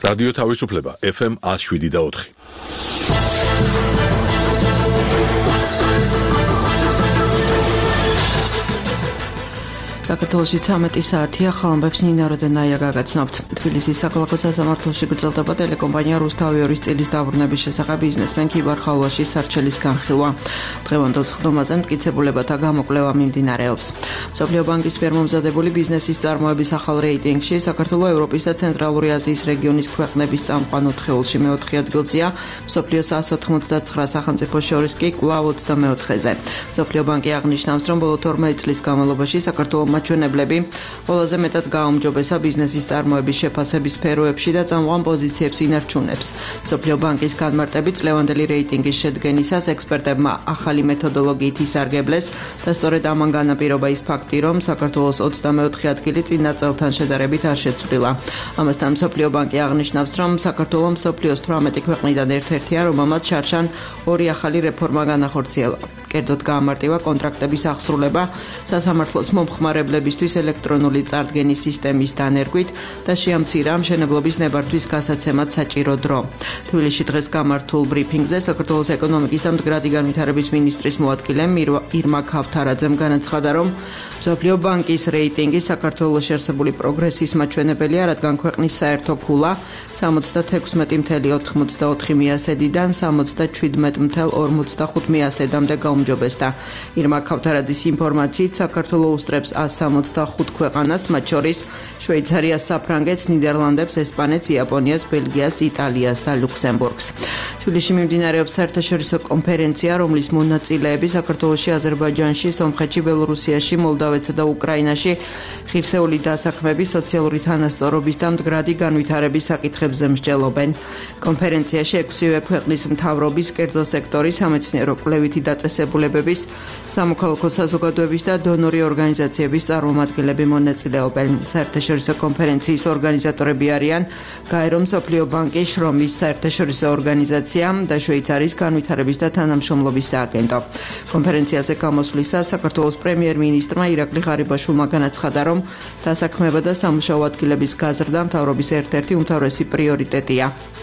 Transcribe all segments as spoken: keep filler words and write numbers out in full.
რადიო თავისუფლება ეფ ემ one oh seven და four. საქართველოში ცამეტი საათია, ხალხებს ნინარო და ნაია გაგაცნობთ. თბილისის საქალაქო სასამართლოში გრძელდება ტელეკომპანია რუსთავიორის წილის დაბრუნების შესახებ ბიზნესმენ ქიბარ ხალვაშის სარჩელის განხილვა. დღევანდელ სხდომაზე მტკიცებულებათა გამოკვლევა მიმდინარეობს. მსოფლიო ბანკის მიერ მომზადებული ბიზნესის წარმოების ახალ რეიტინგში საქართველო ევროპის და ცენტრალური აზიის რეგიონის ქვეყნების წამყვან ოთხეულში მეოთხე ადგილზეა, მსოფლიოს one ninety-nine სახელმწიფოს შორის კი კვლავ ოცდამეოთხეზე. მსოფლიო ბანკი აღნიშნავს, რომ ბოლო თორმეტ წლის განმავლობაში საქართველო მაჩვენებლები ყველაზე მეტად გააუმჯობესა ბიზნესის წარმოების შეფასების სფეროებში და წამყვან პოზიციებს ინარჩუნებს. მსოფლიო ბანკის განმარტებით წლევანდელი რეიტინგის შედგენისას ექსპერტებმა ახალი მეთოდოლოგიით ისარგებლეს და სწორედ ამან განაპირობა ის ფაქტი, რომ საქართველოს ოცდამეოთხე ადგილი წინა წელთან შედარებით არ შეცვლილა. ამასთან მსოფლიო ბანკი აღნიშნავს, რომ საქართველო მსოფლიოს თვრამეტი ქვეყნიდან ერთ-ერთია, რომელმაც შარშან ორი ახალი რეფორმა განახორციელა. კერძოდ გაამარტივა კონტრაქტების აღსრულება სასამართლოს მომხმარებლებისთვის ელექტრონული წარდგენის სისტემის დანერგვით და შეამცირა მშენებლობის ნებართვის გასაცემად საჭირო დრო. თბილისში დღეს გამართულ ბრიფინგზე საქართველოს ეკონომიკის და მდგრადი განვითარების მინისტრის მოადგილემ ირმა ქავთარაძემ განაცხადა, რომ მსოფლიო ბანკის რეიტინგი საქართველოს შეერთებული პროგრესის მაჩვენებელია, რადგან ქვეყნის საერთო ქულა სამოცდათექვსმეტი ათეული მიასედიდან სამოცდაჩვიდმეტი ორმოცდახუთ მიასედამდე გაუმჯობესდა. ირმა ქავთარაძის ინფორმაციით საქართველოს უსწრებს one sixty-five ქვეყანას, მათ შორის შვეიცარიას, საფრანგეთს, ნიდერლანდებს, ესპანეთს, იაპონიას, ბელგიას, იტალიას და ლუქსემბურგს. თბილისში მიმდინარეობს საერთაშორისო კონფერენცია, რომლის მონაწილეები საქართველოში, აზერბაიჯანში, სომხეთში, ბელორუსიაში, მოლდავეთსა და უკრაინაში ღირსეული დასაქმების, სოციალური თანასწორობის და მდგრადი განვითარების საკითხებზე მსჯელობენ. კონფერენციაში ექვსივე ქვეყნის მთავრობის, კერძო სექტორის, სამეცნიერო კვლევითი დაწესებულებების, სამოქალაქო საზოგადოების და დონორი ორგანიზაციების წარმომადგენლები მონაწილეობენ. საერთაშორისო კონფერენციის ორგანიზატორები არიან გაერო მსოფლიო ბანკი, შრომის საერთაშორისო ორგანიზაცია და შვეიცარიის განვითარების და თანამშრომლობის სააგენტო. კონფერენციაზე გამოსვლისას საქართველოს პრემიერ-მინისტრმა ირაკლი ღარიბაშვილმა განაცხადა, რომ დასაქმება და სამუშაო ადგილების გაზრდა მთავრობის ერთ-ერთი უმთავრესი პრიორიტეტია.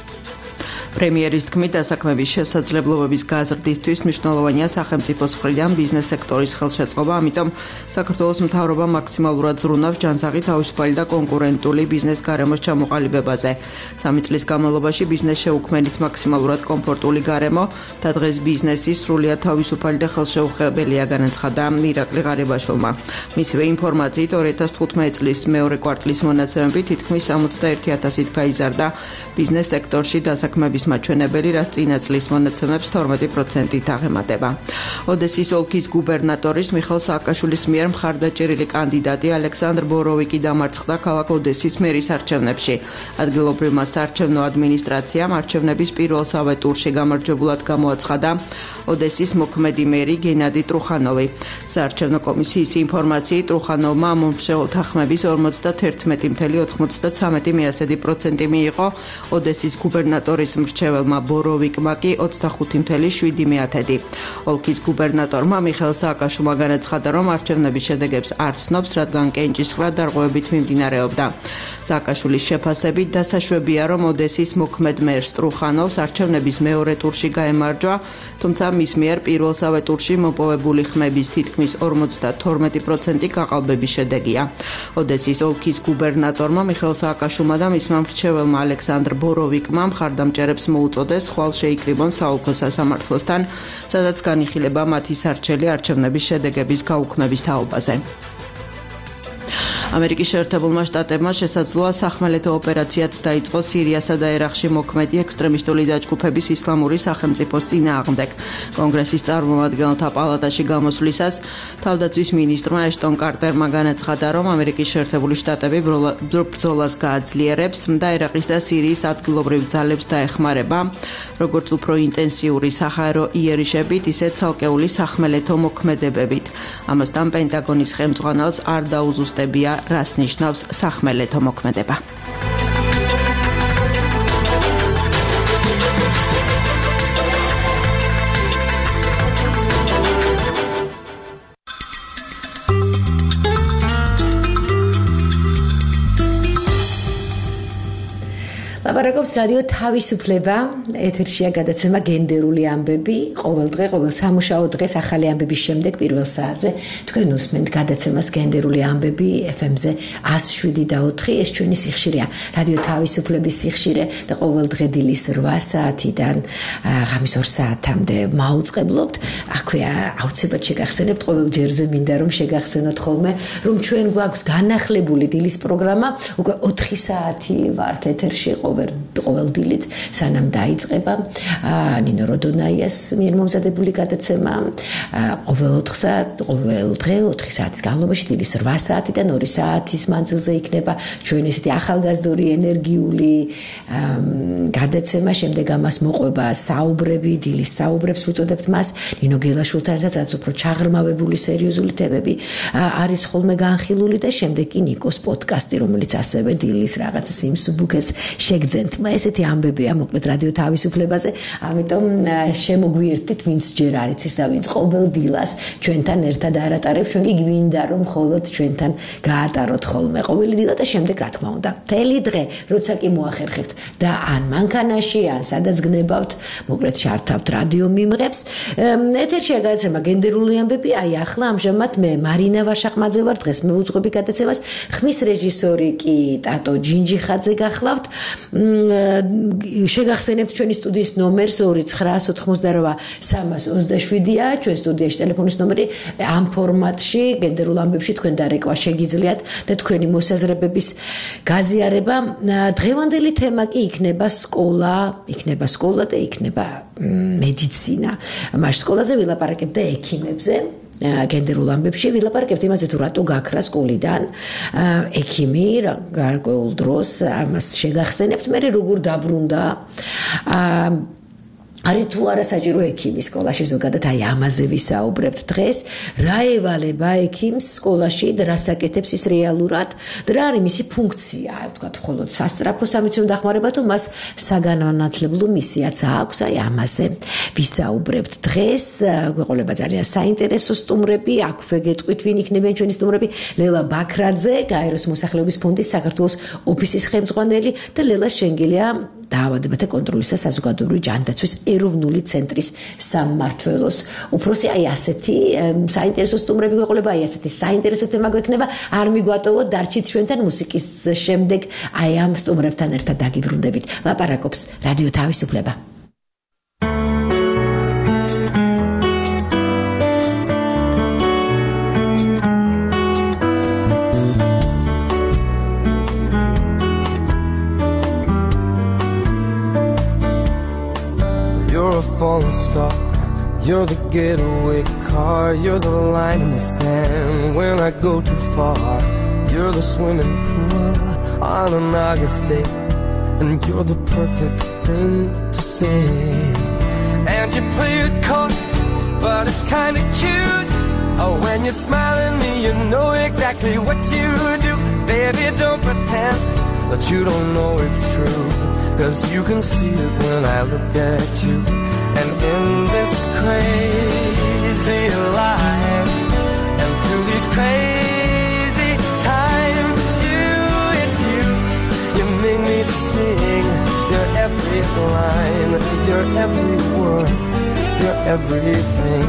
პრემიერის თქმით, დასაქმების შესაძლებლობების გაზრდისთვის მნიშვნელოვანია სახელმწიფოს მხრიდან ბიზნეს სექტორის ხელშეწყობა, ამიტომ საქართველოს მთავრობა მაქსიმალურად ზრუნავს ჯანსაღი, თავისუფალი და კონკურენტული ბიზნეს გარემოს ჩამოყალიბებაზე. სამი წლის განმავლობაში ბიზნეს შეუქმნით მაქსიმალურად კომფორტული გარემო და დღეს ბიზნესი სრულიად თავისუფალი და ხელშეუხებელია, განაცხადა ირაკლი ღარიბაშვილმა. მისივე ინფორმაციით, ორი ათას თხუთმეტი წლის მეორე კვარტლის მონაცემებით თითქმის სამოცდაერთი ათასით გაიზარდა ბიზნეს სექტორში დასაქმების მაჩვენებელი, რაც წინა წლის მონაცემებს თორმეტი პროცენტით აღემატება. ოდესის ოლქის გუბერნატორის მიხეილ სააკაშვილის მიერ მხარდაჭერილი კანდიდატი ალექსანდრ ბოროვიკი დამარცხდა ქალაქ ოდესის მერის არჩევნებში. ადგილობრივმა საარჩევნო ადმინისტრაციამ არჩევნების პირველსავე ტურში გამარჯვებულად გამოაცხადა ოდესის მოქმედი მერი გენადი ტრუხანოვი. საარჩევნო კომისიის ინფორმაციით, ტრუხანოვმა მომრჩეველთა ხმების ორმოცდაერთი ათეული ოცდათრამეტი პროცენტი მიიღო, ოდესის გუბერნატორის მრჩეველმა ბოროვიკმა კი ოცდახუთი ათეული შვიდი. ოლქის გუბერნატორმა მიხეილ სააკაშვილმა განაცხადა, რომ არჩევნების შედეგებს არ ცნობს, რადგან კენჭისყრა დარღვევებით მიმდინარეობდა. სააკაშვილის შეფასებით დასაშვებია, რომ ოდესის მოქმედ მერს ტრუხანოვს არჩევნების მეორე ტურში გაემარჯვა, თუმცა მის მიერ პირველსავე ტურში მოპოვებული ხმების თითქმის ორმოცდათორმეტი პროცენტი გაყალბების შედეგია. ოდესის ოლქის გუბერნატორმა მიხეილ სააკაშვილმა და მისმა მრჩეველმა ალექსანდრ ბოროვიკმა მხარდამჭერებს მოუწოდეს ხვალ შეიკრიბონ საოლქო სასამართლოსთან, სადაც განიხილება მათი სარჩელი არჩევნების შედეგების გაუქმების თაობაზე. ამერიკის შეერთებულმა შტატებმა შესაძლოა სახმელეთო ოპერაციაც დაიწყო სირიასა და ერაყში მოქმედი ექსტრემისტული დაჯგუფების ისლამური სახელმწიფოს წინააღმდეგ. კონგრესის წარმომადგენელთა პალატაში გამოსვლისას თავდაცვის მინისტრმა ეშტონ კარტერმა განაცხადა, რომ ამერიკის შეერთებული შტატები ბრძოლას გააძლიერებს და ერაყის და სირიის ადგილობრივ ძალებს დაეხმარება, როგორც უფრო ინტენსიური საჰაერო იერიშებით, ისე ცალკეული სახმელეთო მოქმედებებით. ამასთან პენტაგონის ხელმძღვანელს არ დაუზუსტებია, რას ნიშნავს სახმელეთო მოქმედება. ლაპარაკობს რადიო თავისუფლება, ეთერშია გადაცემა გენდერული ამბები, ყოველ დღე, ყოველ სამუშაო დღეს ახალი ამბების შემდეგ პირველ საათზე თქვენ უსმენთ გადაცემას გენდერული ამბები ეფ ემ-ზე ას შვიდი და ოთხი, ეს ჩვენი სიხშირეა, რადიო თავისუფლების სიხშირე და ყოველ დღე დილის რვა საათიდან ღამის ორ საათამდე მაუწყებლობთ. აქვე აუცილებლად შეგახსენებთ, ყოველ ჯერზე მინდა რომ შეგახსენოთ ხოლმე, რომ ჩვენ გვაქვს განახლებული დილის პროგრამა, უკვე ოთხი საათი ვართ ეთერში ყოველ ყოველ დილით, სანამ დაიწყება ნინო როდონაიას მიერ მომზადებული გადაცემა, ყოველ ოთხ საათს, ყოველ დღე ოთხი საათის განმავლობაში დილის რვა საათიდან ორი საათის მანძილზე იქნება ჩვენი ესეთი ახალგაზრდული ენერგიული გადაცემა, შემდეგ ამას მოყვება საუბრები, დილის საუბრებს უწოდებთ მას, ნინო გელაშვილთან ერთად, რაც უფრო ჩაღრმავებული სერიოზული თემები არის ხოლმე განხილული და შემდეგ კი ნიკოს პოდკასტი, რომელიც ასევე დილის რაღაცა სიმსუბუქეს შეგძენთ. ესეთი ამბებია მოკლედ რადიო თავისუფლებაზე, ამიტომ შემოგვიერთდით ვინც ჯერ არ იცის და ვინც ყოველ დილას ჩვენთან ერთად არატარებს, ჩვენ კი გვინდა რომ მხოლოდ ჩვენთან გაატაროთ ხოლმე ყოველი დილა და შემდეგ რა თქმა უნდა მთელი დღე როცა კი მოახერხებთ და ან მანქანაში ან სადაც გნებავთ მოკლედ შართავთ რადიო მიმღებს. ეთერშია გადაცემა გენდერული ამბები, აი ახლა ამჟამად მე მარინა ვაშახმაძე ვარ, დღეს მე ვუძღვები გადაცემას, ხმის რეჟისორი კი ტატო ჯინჯიხაძე გახლავთ. შეგახსენებთ ჩვენი სტუდიის ნომერს ორი ცხრა ოთხმოცდარვა სამას ოცდაშვიდია, ჩვენ სტუდიაში ტელეფონის ნომერი, ამ ფორმატში გენდერულ ამბებში თქვენ დარეკვა შეგიძლიათ და თქვენი მოსაზრებების გაზიარება. დღევანდელი თემა კი იქნება სკოლა, იქნება სკოლა და იქნება მედიცინა. მას სკოლაზე ვილაპარაკებ და ექიმებზე. გენდერულ ამბებში ვილაპარაკებთ იმაზე თუ რატო გაქრა სკოლიდან ექიმი გარკვეულ დროს, ამას შეგახსენებთ, მე როგორ დაბრუნდა არის თუ არა საჭირო ექიმი სკოლაში, ზოგადად აი ამაზე ვისაუბრებთ დღეს, რა ევალება ექიმს სკოლაში და რა საკეთებს ის რეალურად და რა არის მისი ფუნქცია, აი ვთქვათ, მხოლოდ სასწრაფო სამეცნიერო დახმარება თუ მას საგანმანათლებლო მისიაც აქვს, აი ამაზე ვისაუბრებთ დღეს. გვეყოლება ძალიან საინტერესო სტუმრები, აქვე გეტყვით ვინ იქნებიან ჩვენი სტუმრები, ლელა ბაქრაძე, გაეროს მოსახლეობის ფონდის საქართველოს ოფისის ხელმძღვანელი და ლელა შენგელია, დაავადებათა კონტროლის და საზოგადოებრივი ჯანდაცვის ეროვნული ცენტრის სამმართველოს უფროსი. აი ასეთი საინტერესო სტუმრები გვეყოლება, აი ასეთი საინტერესო თემა გვექნება, არ მიგვატოვოთ, დარჩით ჩვენთან მუსიკის შემდეგ აი ამ სტუმრებთან ერთად დაგიბრუნდებით. ლაპარაკობს რადიო თავისუფლება. Falling star, you're the getaway car, you're the line in the sand when I go too far, you're the swimming pool on an August day, and you're the perfect thing to say. And you play it cold, but it's kinda cute. Oh, when you smile at me, you know exactly what you do. Baby, don't pretend that you don't know it's true, 'cause you can see it when I look at you. And in this crazy life, and through these crazy times, it's you, it's you. You make me sing your every line, your every word, your everything.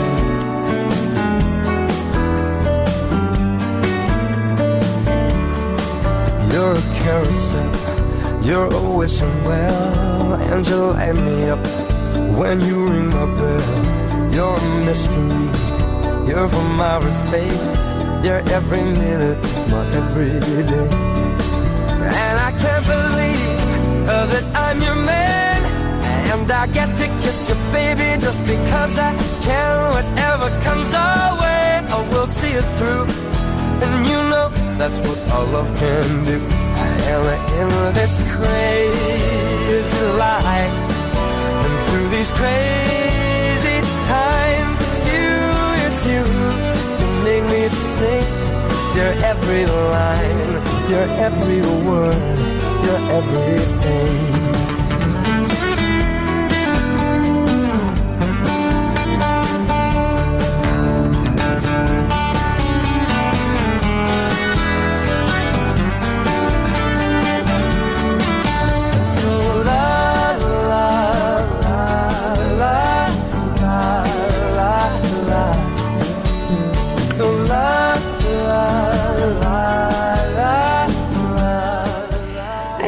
You're a carousel, you're a wishing well, and you light me up when you ring my bell. You're a mystery, you're from outer space, you're every minute of my everyday. And I can't believe uh, that I'm your man, and I get to kiss you, baby, just because I can. Whatever comes our way, I will see it through, and you know that's what our love can do. And in this crazy life, and through these crazy times, it's you, it's you. You make me sing your every line, your every word, your everything.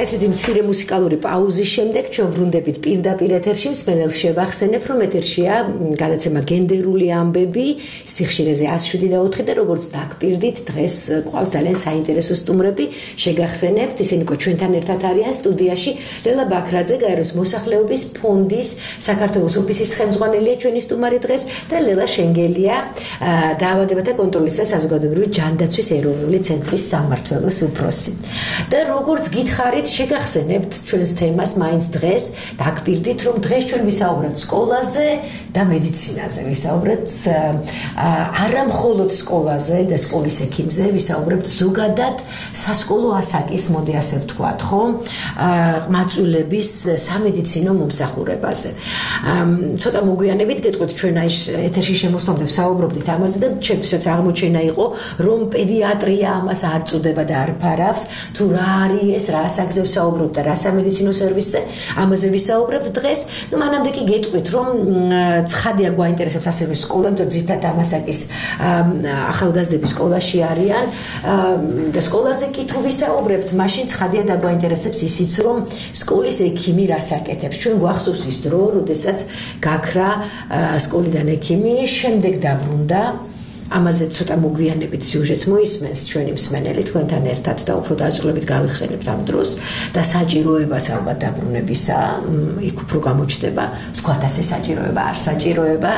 ესეთი მცირე მუსიკალური პაუზის შემდეგ ჩვენ ბრუნდებით პირდაპირ ეთერში მსმენელს შევახსენებ რომ ეთერშია გადაცემა გენდერული ამბები სიხშირეზე one oh seven და four და როგორც დაგპირდით დღეს ყავს ძალიან საინტერესო სტუმრები შეგახსენებთ ისინი ყო ჩვენთან ერთად არიან სტუდიაში ლელა ბაქრაძე გაეროს მოსახლეობის ფონდის საქართველოს ოფისის ხელმძღვანელია ჩვენი სტუმარი დღეს და ლელა შენგელია დაავადებათა კონტროლის და საზოგადოებრივი ჯანდაცვის ეროვნული ცენტრის სამმართველოს უფროსი და როგორც გითხარით შეგახსენებთ ჩვენს თემას მაინც დღეს დაგპირდით რომ დღეს ჩვენ ვისაუბრებთ სკოლაზე და მედიცინაზე ვისაუბრებთ არა მხოლოდ სკოლაზე და სკოლის ექიმზე ვისაუბრებთ ზოგადად სასკოლო ასაკის მოდი ასე ვთქვათ ხო მაწვილების სამედიცინო მომსახურებაზე ცოტა მოგვიანებით გეტყვით ჩვენ აი ეთერში შემოსვლამდე ვსაუბრობდით ამაზე და ჩემთვისაც აღმოჩენა იყო რომ პედიატრია ამას არ წუდება და არ ფარავს თუ რა არის ეს რა ასაკზე ვსაუბრობთ და რა სამედიცინო სერვისზე ამაზე ვისაუბრებთ დღეს ну მანამდე კი გეტყვით რომ ცხადია გვაინტერესებს ასევე სკოლა თორე ძირითადად ამ ასაკის ახალგაზრდები სკოლაში არიან და სკოლაზე კი თუ ვისაუბრებთ მაშინ ცხადია და გვაინტერესებს ისიც რომ სკოლის ექიმი რას აკეთებს ჩვენ გვახსოვს ის დრო როდესაც გაქრა სკოლიდან ექიმი შემდეგ დაბრუნდა ამაზე ცოტა მოგვიანებით სიუჟეტს მოისმენს ჩვენი მსმენელი თქვენთან ერთად და უფრო დაწვრილებით გავიხსენებთ ამ დროს და საჭიროებაც ალბათ დაბრუნებისა იქ უფრო გამოჩნდება ვთქვათ ასე საჭიროება არ საჭიროება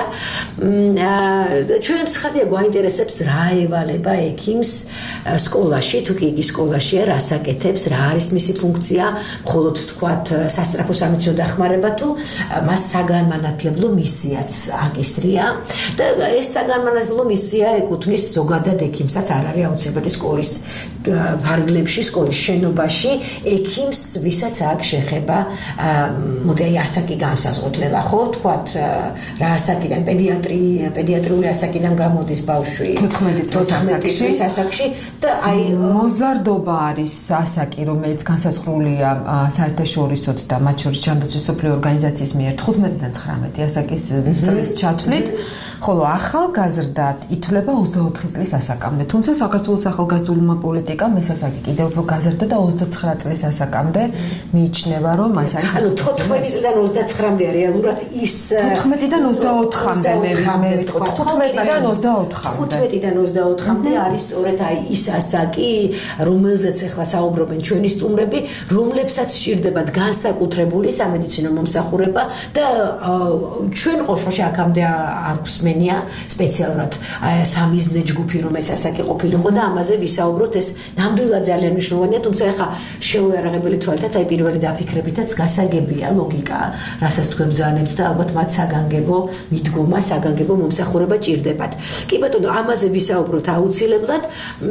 ჩვენ ცხადია გვაინტერესებს რა ევალება ექიმს სკოლაში თუ კი იგი სკოლაშია რას აკეთებს რა არის მისი ფუნქცია მხოლოდ ვთქვათ სასწრაფო სამედიცინო დახმარება თუ მას საგანმანათლებლო მისიაც აკისრია და ეს საგანმანათლებლო მისია ეკუთვნის ზოგადად ექიმსაც არ არის აუცილებელი სკოლის ფარგლებში სკოლის შენობაში ექიმს ვისაც აქვს შეხება მოდი აი ასაკი განსაზღვრდlela ხო ვთქვათ რა ასაკიდან პედიატრი პედიატრიული ასაკიდან გამოდის ბავშვი თოთხმეტი წლის ასაკში და აი მოზარდობა არის ასაკი რომელიც განსაზღვრულია საერთაშორისოდ და მათ შორის ჯანდაცვის მსოფლიო ორგანიზაციის მიერ თხუთმეტიდან ცხრამეტი ასაკის წლის ჩათვლით ხოლო ახალგაზრდად ითვლება ოცდაოთხი წლის ასაკამდე თუმცა საქართველოს ახალგაზრდულმა პოლიტიკამ ეს ასაკი კიდევ უფრო გაზრდა და ოცდაცხრა წლის ასაკამდე მიიჩნევა რომ მას არის ანუ თოთხმეტიდან ოცდაცხრამდე რეალურად ის თოთხმეტიდან ოცდაოთხამდე მე მე ვიტყვი თხუთმეტიდან ოცდაოთხამდე თხუთმეტიდან ოცდაოთხამდე არის სწორედ აი ის ასაკი რომელზეც ახლა საუბრობენ ჩვენი სტუმრები რომლებსაც სჭირდებათ განსაკუთრებული სამედიცინო მომსახურება და ჩვენ ყოველშაბათი აქამდე არ გვსმენია სპეციალურად სამიზნე ჯგუფი რომ ეს ასაკი ყოფილიყო და ამაზე ვისაუბროთ ეს ნამდვილად ძალიან მნიშვნელოვანია თუმცა ახლა შეუიარაღებელი თვალითაც აი პირველი დაფიქრებითაც გასაგებია ლოგიკა რასაც თქვენ ბრძანებთ და ალბათ მათ საგანგებო მიდგომა საგანგებო მომსახურება ჭირდებათ კი ბატონო ამაზე ვისაუბროთ აუცილებლად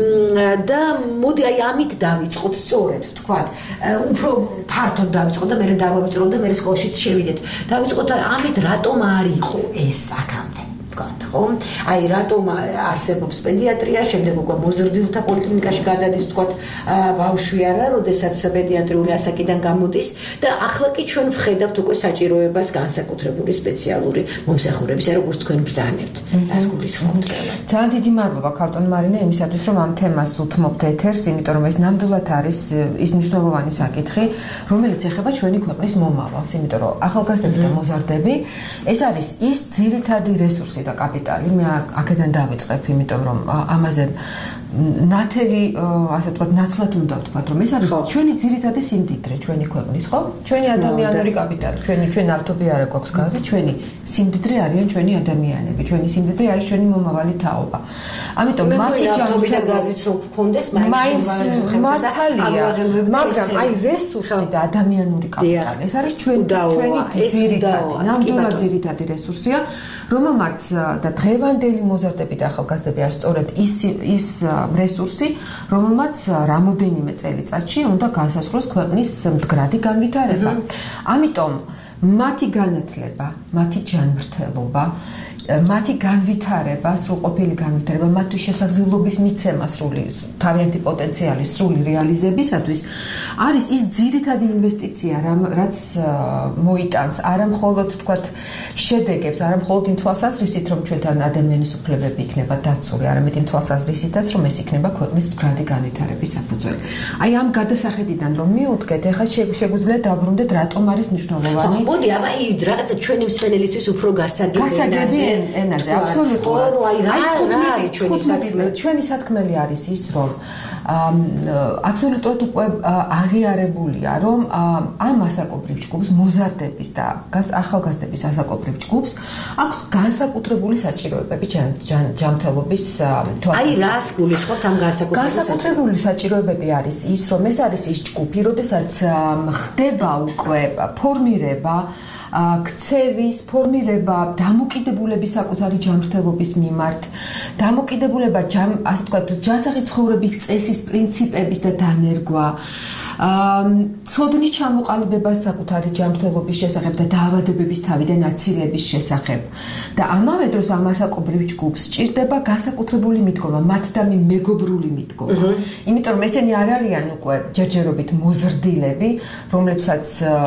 და მოდი აი ამით დავიწყოთ სწორედ ვთქვათ უფრო ფართოდ დავიწყოთ და მე დავავიწყოთ და მე სკოლაშიც შევიდეთ დავიწყოთ ამით რატომ არ იყო ეს აქამდე ხო აი რატომ არსებობს პედიატრია შემდეგ უკვე მოზრდილთა პოლიკლინიკაში გადადის ვთქვათ ბავშვი არა როდესაც პედიატრიული ასაკიდან გამოდის და ახლა კი ჩვენ ვხედავთ უკვე საჭიროებას განსაკუთრებული სპეციალური მომსახურებისა როგორც თქვენ ბრძანებთ რას გულისხმობთ ძალიან დიდი მადლობა ქალბატონ მარინა იმისათვის რომ ამ თემას უთმობთ ეთერს იმიტომ რომ ეს ნამდვილად არის ის მნიშვნელოვანი საკითხი რომელიც ეხება ჩვენი ქვეყნის მომავალს იმიტომ რომ ახალგაზრდები და მოზარდები ეს არის ის ძირითადი რესურსი და კაპიტალი მე აქედან დავიწყებ იმიტომ რომ ამაზე ნათელი ასე ვთქვათ ნაცვლად უნდა ვთქვათ რომ ეს არის ჩვენი ძირითადი სიმდიდრე ჩვენი ქვეყნის ხო ჩვენი ადამიანური კაპიტალი ჩვენი ჩვენ ავტობი არ გვაქვს გაზი ჩვენი სიმდიდრე არიან ჩვენი ადამიანები ჩვენი სიმდიდრე არის ჩვენი მომავალი თაობა ამიტომ მათი ჯანმრთელობა და გაზიც რო გქონდეს მაინც მართალია მაგრამ აი რესურსი და ადამიანური კაპიტალი ეს არის ჩვენი ჩვენი ძირითადი ნამდვილად ძირითადი რესურსია რომელმაც და დღევანდელი მოზარდები და ახალგაზრდები არის სწორედ ის ის რესურსი, რომელმაც რამოდენიმე წელიწადში უნდა განსაზღვროს ქვეყნის მდგრადი განვითარება. ამიტომ მათი განათლება, მათი ჯანმრთელობა მათი განვითარება, სრულყოფილი განვითარება, მათთვის შესაძლებლობის მიცემა სრული თავიანთი პოტენციალის სრული რეალიზებისათვის არის ის ძირითადი ინვესტიცია, რაც მოიტანს არა მხოლოდ თქვათ შედეგებს, არა მხოლოდ იმ თვალსაზრისით, რომ ჩვენთან ადამიანის უფლებები იქნება დაცული, არამედ იმ თვალსაზრისითაც, რომ ეს იქნება ქვეყნის მდგრადი განვითარების საფუძველი. აი ამ გადასახედიდან რომ მივუდგეთ, ეხლა შეგვიძლია დაბრუნდეთ, რატომ არის მნიშვნელოვანი. მოდი, აბა რაღაცა ჩვენი მსმენელისთვის უფრო გასაგები ენაზე, აბსოლუტურად. აი თხუთმეტი ჩვენი სათქმელი არის ის, რომ აბსოლუტურად უკვე აღიარებულია, რომ ამ ასაკობრივ ჯგუფს, მოზარდების და ახალგაზრდების ასაკობრივ ჯგუფს აქვს განსაკუთრებული საჭიროებები ჯანმრთელობის თვალსაზრისით. აი რას გულისხმობთ ამ განსაკუთრებული განსაკუთრებული საჭიროებები არის ის, რომ ეს არის ის ჯგუფი, როდესაც ხდება უკვე ფორმირება ქცევის ფორმირება, დამოკიდებულების საკუთარი ჯანმრთელობის მიმართ, დამოკიდებულება, ასე ვთქვათ, ჯანსაღი ცხოვრების წესის პრინციპების და დანერგვა, ცოდნის ჩამოყალიბება საკუთარი ჯანმრთელობის შესახებ და დაავადებების თავიდან აცილების შესახებ. და ამავე დროს ამ ასაკობრივ ჯგუფს სჭირდება განსაკუთრებული მიდგომა, მათდამი მეგობრული მიდგომა. იმიტომ რომ ესენი არ არიან უკვე ჯერჯერობით მოზრდილები, რომლებსაც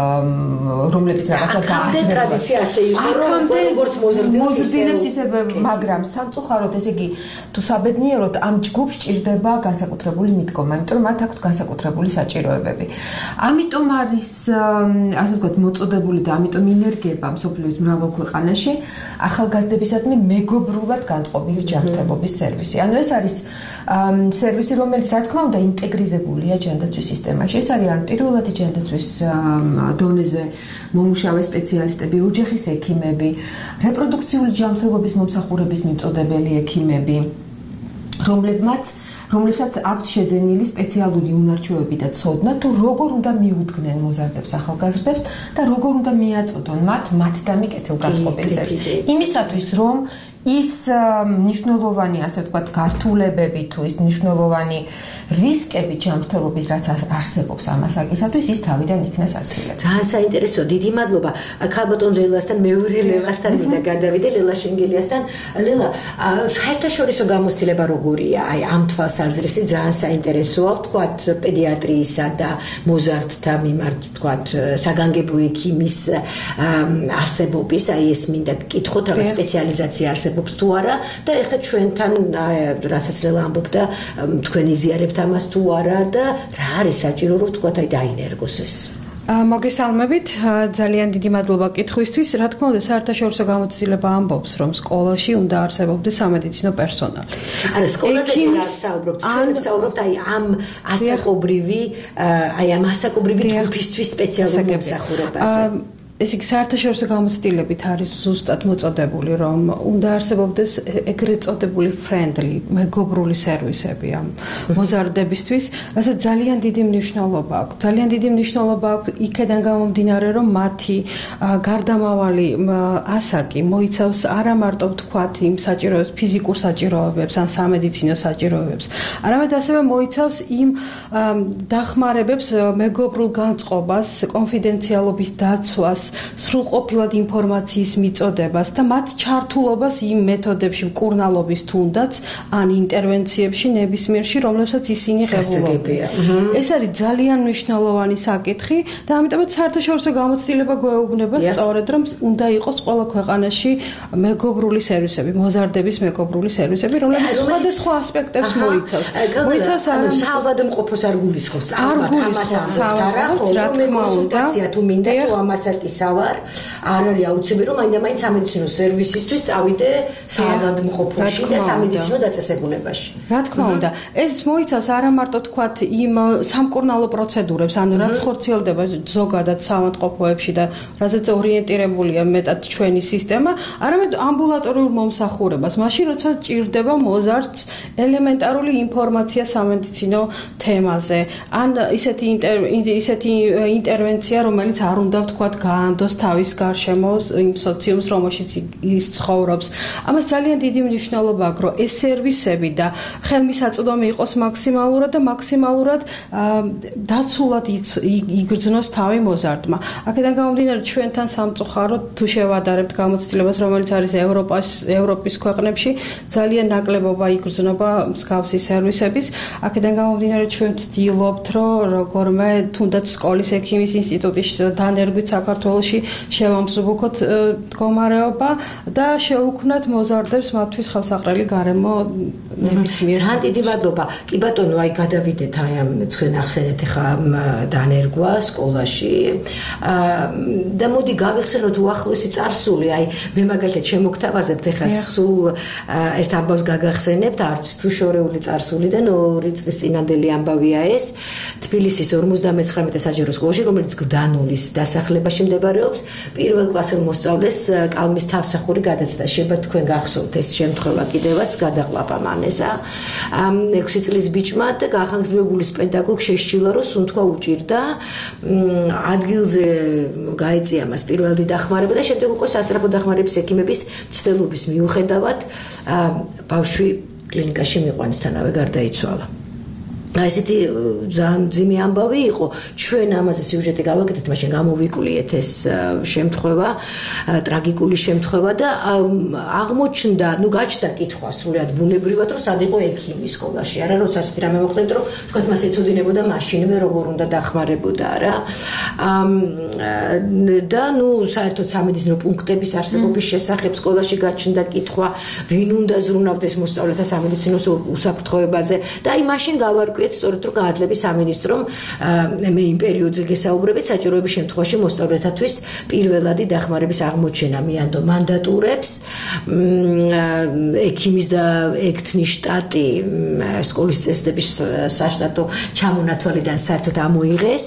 რომლებიც რაღაცა ამდე ტრადიცია ასე იყო, რომ როგორც მოზრდილებს ისე, მაგრამ სამწუხაროდ, ესე იგი, თუ საბედნიეროდ ამ ჯგუფს სჭირდება განსაკუთრებული მიდგომა, იმიტომ რომ მათ აქვთ განსაკუთრებული საჭიროებები. ამიტომ არის, ასე ვთქვათ, მოწოდებული და ამიტომ ინერგება მსოფლიოს მრავალ ქვეყანაში ახალგაზრდებისადმი მეგობრულად განწყობილი ჯანმრთელობის სერვისი. ანუ ეს არის სერვისი, რომელიც რა თქმა უნდა ინტეგრირებულია ჯანდაცვის სისტემაში. ეს არის პირველადი ჯანდაცვის დონეზე მომუშავე სპეციალისტები, ოჯახის ექიმები, რეპროდუქციული ჯანმრთელობის მომსახურების მიმწოდებელი ექიმები, რომლებმაც რომლებსაც აქვთ შეძენილი სპეციალური უნარჩვევები და ცოდნა, თუ როგორ უნდა მიუდგნენ მოზარდებს ახალგაზრდებს და როგორ უნდა მიაწოდონ მათ მათდამი კეთილგანწყობილი სერვისი. იმისათვის, რომ ის მნიშვნელოვანი, ასე ვთქვათ, გართულებები თუ ის მნიშვნელოვანი რისკები ჯანმრთელობის, რაც არსებობს ამ ასაკისათვის, ის თავიდან იქნას აცილება. ძალიან საინტერესო, დიდი მადლობა. ქალბატონ ლელასთან, მეორე ლელასთან მინდა გადავიდე, ლელა შენგელიასთან. ლელა, საერთაშორისო გამოცდილება როგორია? აი ამ თვალსაზრისით ძალიან საინტერესოა, ვთქვათ, პედიატრიისა და მოზარდთა მიმართ, ვთქვათ, საგანგებო ექიმის არსებობის, აი ეს მინდა გკითხოთ, რაღაც სპეციალიზაცია არსებობს თუ არა და ეხლა ჩვენთან, რასაც ლელა ამბობდა, თქვენ იზიარებთ ამას თუ არა და რა არის საჭირო რომ თქვა აი დაინერგოს ეს. მოგესალმებით, ძალიან დიდი მადლობა კითხვისთვის. რა თქმა უნდა, საერთაშორისო გამოცდილება ამბობს, რომ სკოლაში უნდა არსებობდეს სამედიცინო პერსონალი. არა, სკოლაზე არ საუბრობთ, ჩვენ ვსაუბრობთ აი ამ ასაკობრივი, აი ამ ასაკობრივი ჯგუფისთვის სპეციალურ მომსახურებაზე. ეს იგი საერთაშორისო გამოცდილებით არის ზუსტად მოწოდებული, რომ უნდა არსებობდეს ეგრეთ წოდებული friendly, მეგობრული სერვისები ამ მოზარდებისთვის, რასაც ძალიან დიდი მნიშვნელობა აქვს. ძალიან დიდი მნიშვნელობა აქვს იქედან გამომდინარე, რომ მათი გარდამავალი ასაკი მოიცავს არა მარტო ვთქვათ იმ საჭიროებებს, ფიზიკურ საჭიროებებს ან სამედიცინო საჭიროებებს, არამედ ასევე მოიცავს იმ დახმარებებს, მეგობრულ განწყობას, კონფიდენციალობის დაცვას, სრულყოფილად ინფორმაციის მიწოდებას და მათ ჩართულობას იმ მეთოდებში, მკურნალობის თუნდაც ან ინტერვენციებში ნებისმიერში, რომლებსაც ისინი ღებულობენ. ეს არის ძალიან მნიშვნელოვანი საკითხი და ამიტომაც საერთაშორისო გამოცდილება გვეუბნება სწორედ, რომ უნდა იყოს ყველა ქვეყანაში მეგობრული სერვისები, მოზარდების მეგობრული სერვისები, რომლებიც სხვადასხვა ასპექტებს მოიცავს. მოიცავს ანუ საავადმყოფოს არ გულისხმობს, არ გულისხმობს, რა თქმა უნდა, თუ მინდა თუ ამასაკი სავარ არ არის აუცილებელი რომ მაინდა-მაინც სამედიცინო სერვისისთვის წავიდე საავადმყოფოში და სამედიცინო დაწესებულებაში. რა თქმა უნდა, ეს მოიცავს არა მარტო თქვათ იმ სამკურნალო პროცედურებს, ანუ რაც ხორციელდება ზოგადად საავადმყოფოებში და რასაც ორიენტირებულია მეტად ჩვენი სისტემა, არამედ ამბულატორიულ მომსახურებას, მაშინ როცა ჭირდება მოზარდს ელემენტარული ინფორმაცია სამედიცინო თემაზე, ან ისეთი ისეთი ინტერვენცია, რომელიც არ უნდა ვთქვათ დაანდოს თავის გარშემო იმ სოციუმს, რომელშიც ის ცხოვრობს. ამას ძალიან დიდი მნიშვნელობა აქვს, რომ ეს სერვისები და ხელმისაწვდომი იყოს მაქსიმალურად და მაქსიმალურად დაცულად იგრძნოს თავი მოზარდმა. აქედან გამომდინარე, ჩვენთან სამწუხაროდ თუ შევადარებთ გამოცდილებას, რომელიც არის ევროპას, ევროპის ქვეყნებში, ძალიან ნაკლებობა იგრძნობა მსგავსი სერვისების. აქედან გამომდინარე, ჩვენ ვცდილობთ, რომ როგორმე თუნდაც სკოლის ექიმის ინსტიტუტის დანერგვით საქართველოში შევამსუბუქოთ მდგომარეობა და შევუქმნათ მოზარდებს მათთვის ხელსაყრელი გარემო ნებისმიერ. ძალიან დიდი მადლობა. კი ბატონო, აი გადავიდეთ აი ამ თქვენ ახსენეთ ხა დანერგვა სკოლაში. და მოდი გავიხსენოთ უახლოესი წარსული, აი მე მაგალითად შემოგთავაზებთ ხა სულ ერთ ამბავს გაგახსენებთ, არც თუ შორეული წარსულიდან ორი წლის წინანდელი ამბავია ეს. თბილისის ორმოცდამეცხრამეტე საჯარო სკოლაში, რომელიც გდანულის დასახლებაში მდებარეობს, პირველ კლასელ მოსწავლეს კალმის თავსახური გადაცდა. შეება თქვენ გახსოვთ ეს შემთხვევა კიდევაც გადაყლაპა მანესა. ექვსი წლის ბიჭმა და გახანგრძლივებული პედაგოგ შეშილა, რომ სუნთქვა უჭირდა. ადგილზე გაეწია მას პირველადი დახმარება და შემდეგ უკვე სასწრაფო დახმარების ექიმების მცდელობის მიუხედავად ბავშვი კლინიკაში მიყვანისთანავე გარდაიცვალა. ესეთი ძალიან ძიმე ამბავი იყო. ჩვენ ამაზე სიუჟეტი გავაკეთეთ, მაშინ გამოვიკვლიეთ ეს შემთხვევა, ტრაგიკული შემთხვევა და აღმოჩნდა, ну გაჩნდა კითხვა სრულიად ბუნებრივად, რომ სად იყო ექიმი სკოლაში. არა, როცა ასეთი რამე მოხდებოდა, რომ თქვათ მას ეცოდინებოდა მაშინვე როგორ უნდა დახმარებოდა რა. და ну საერთოდ სამედიცინო პუნქტების არსებობის შესახებ სკოლაში გაჩნდა კითხვა, ვინ უნდა ზრუნავდეს მოსწავლეთა სამედიცინო უსაფრთხოებაზე და აი მაშინ გავარკვიეთ სწორედ რომ გაადლების სამინისტრომ მე იმ პერიოდზე გესაუბრებით საჭიროების შემთხვევაში მოსწავლეთათვის პირველადი დახმარების აღმოჩენა მიანდო მანდატურებს ექიმის და ექთნის შტატი სკოლის წესდების საშტატო ჩამონათვალიდან საერთოდ ამოიღეს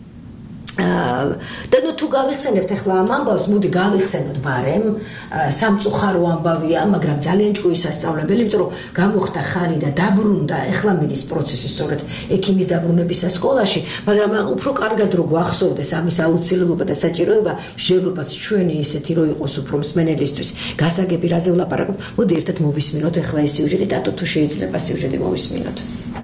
და ნუ თუ გავიხსენებთ ახლა ამ ამბავს, მოდი გავიხსენოთ ბარემ, სამწუხარო ამბავია, მაგრამ ძალიან ჭკუის სასწავლებელი, იმიტომ რომ გამოხდა ხანი და დაბრუნდა, ახლა მიდის პროცესი სწორედ ექიმის დაბრუნებისა სკოლაში, მაგრამ უფრო კარგად რო გვახსოვდეს ამის აუცილებლობა და საჭიროება, მსჯელობაც ჩვენი ისეთი რო იყოს უფრო მსმენელისთვის, გასაგები რაზე ვლაპარაკობ, მოდი ერთად მოვისმინოთ ახლა ეს სიუჟეტი, დატო თუ შეიძლება სიუჟეტი მოვისმინოთ.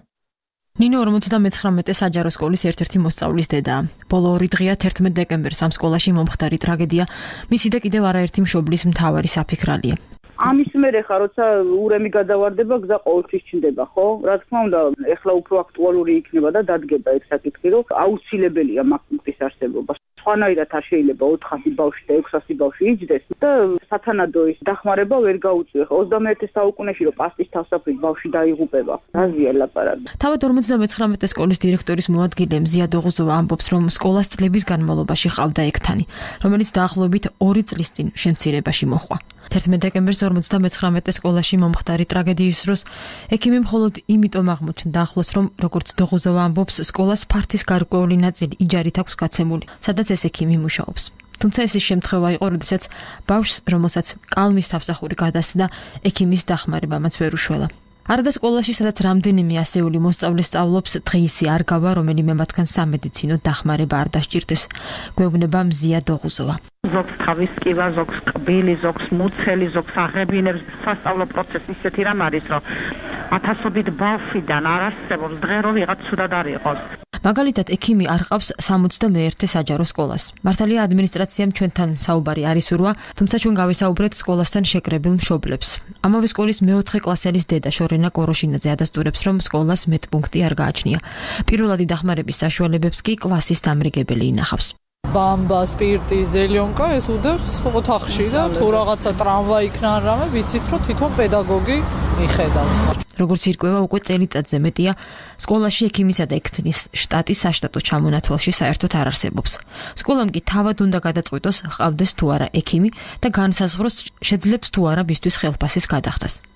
ნინო ორმოცდამეცხრამეტე საჯარო სკოლის ერთ-ერთი მოსწავლის დედაა. ბოლო ორი დღეა თერთმეტ დეკემბერს ამ სკოლაში მომხდარი ტრაგედია მისი და კიდევ არაერთი მშობლის მთავარი საფიქრალია. ამის მერე ხა როცა ურემი გადავარდება, გზა ყოველთვის ჩნდება, ხო? რა თქმა უნდა, ეხლა უფრო აქტუალური იქნება და დადგება ეს საკითხი, რომ აუცილებელია მაგ პუნქტის არსებობა. სხვანაირად არ შეიძლება ოთხასი ბავშვი და ექვსასი ბავშვი იჯდეს და სათანადო ის დახმარება ვერ გაუწიო. ოცდამეერთე საუკუნეში რომ პასტის თავსაფრით ბავშვი დაიღუპება. რაზეა ლაპარაკი? თავად ორმოცდამეცხრამეტე სკოლის დირექტორის მოადგილე მზია დოღუზოვა ამბობს, რომ სკოლას წლების განმავლობაში ჰყავდა ექთანი, რომელიც დაახლოებით ორი წლის წინ შემცირებაში მოჰყვა. თერთმეტ დეკემბერს ორმოცდამეცხრამეტე სკოლაში მომხდარი ტრაგედიის დროს ექიმი მხოლოდ იმიტომ აღმოჩნდა ახლოს, რომ როგორც დოღუზოვა ამბობს, სკოლას ფართის გარკვეული ნაწილი იჯარით აქვს გაცემული, სადაც ეს ექიმი მუშაობს. თუმცა ეს ის შემთხვევა იყო, როდესაც ბავშვს, რომელსაც კალმის თავსახური გადასცა, ექიმის დახმარებამაც ვერ უშველა. არადა სკოლაში, სადაც რამდენიმე ასეული მოსწავლე სწავლობს, დღეისი არ გავა, რომელიმე მათგან სამედიცინო დახმარება არ დასჭირდეს. გვეუბნება მზია დოღუზოვა. ზოგს თავის სკივა, ზოგს კბილი, ზოგს მუცელი, ზოგს აღებინებს. სასწავლო პროცესი ისეთი რამ არის, რომ ათასობით ბავშვიდან არ არსებობს დღე, რომ ვიღაც ცუდად არ იყოს. მაგალითად, ექიმი არ ყავს სამოცდამეერთე საჯარო სკოლას. მართალია ადმინისტრაციამ ჩვენთან საუბარი არ ისურვა, თუმცა ჩვენ გავისაუბრეთ სკოლასთან შეკრებილ მშობლებს. ამავე სკოლის მეოთხე კლასელის დედა შორენა კოროშინაძე ადასტურებს, რომ სკოლას მეტპუნქტი არ გააჩნია. პირველადი დახმარების საშუალებებს კი კლასის დამრიგებელი ინახავს. ბამბა, სპირტი, ზელიონკა ეს უდევს ოთახში და თუ რაღაცა ტრამვაი იქნა ან რამე, ვიცით რომ თვითონ პედაგოგი მიხედავს. როგორც ირკვევა, უკვე წელიწადზე მეტია სკოლაში ექიმისა და ექთნის შტატის საშტატო ჩამონათვალში საერთოდ არ არსებობს. სკოლამ კი თავად უნდა გადაწყვიტოს, ჰყავდეს თუ არა ექიმი და განსაზღვროს, შეძლებს თუ არა მისთვის ხელფასის გადახდას.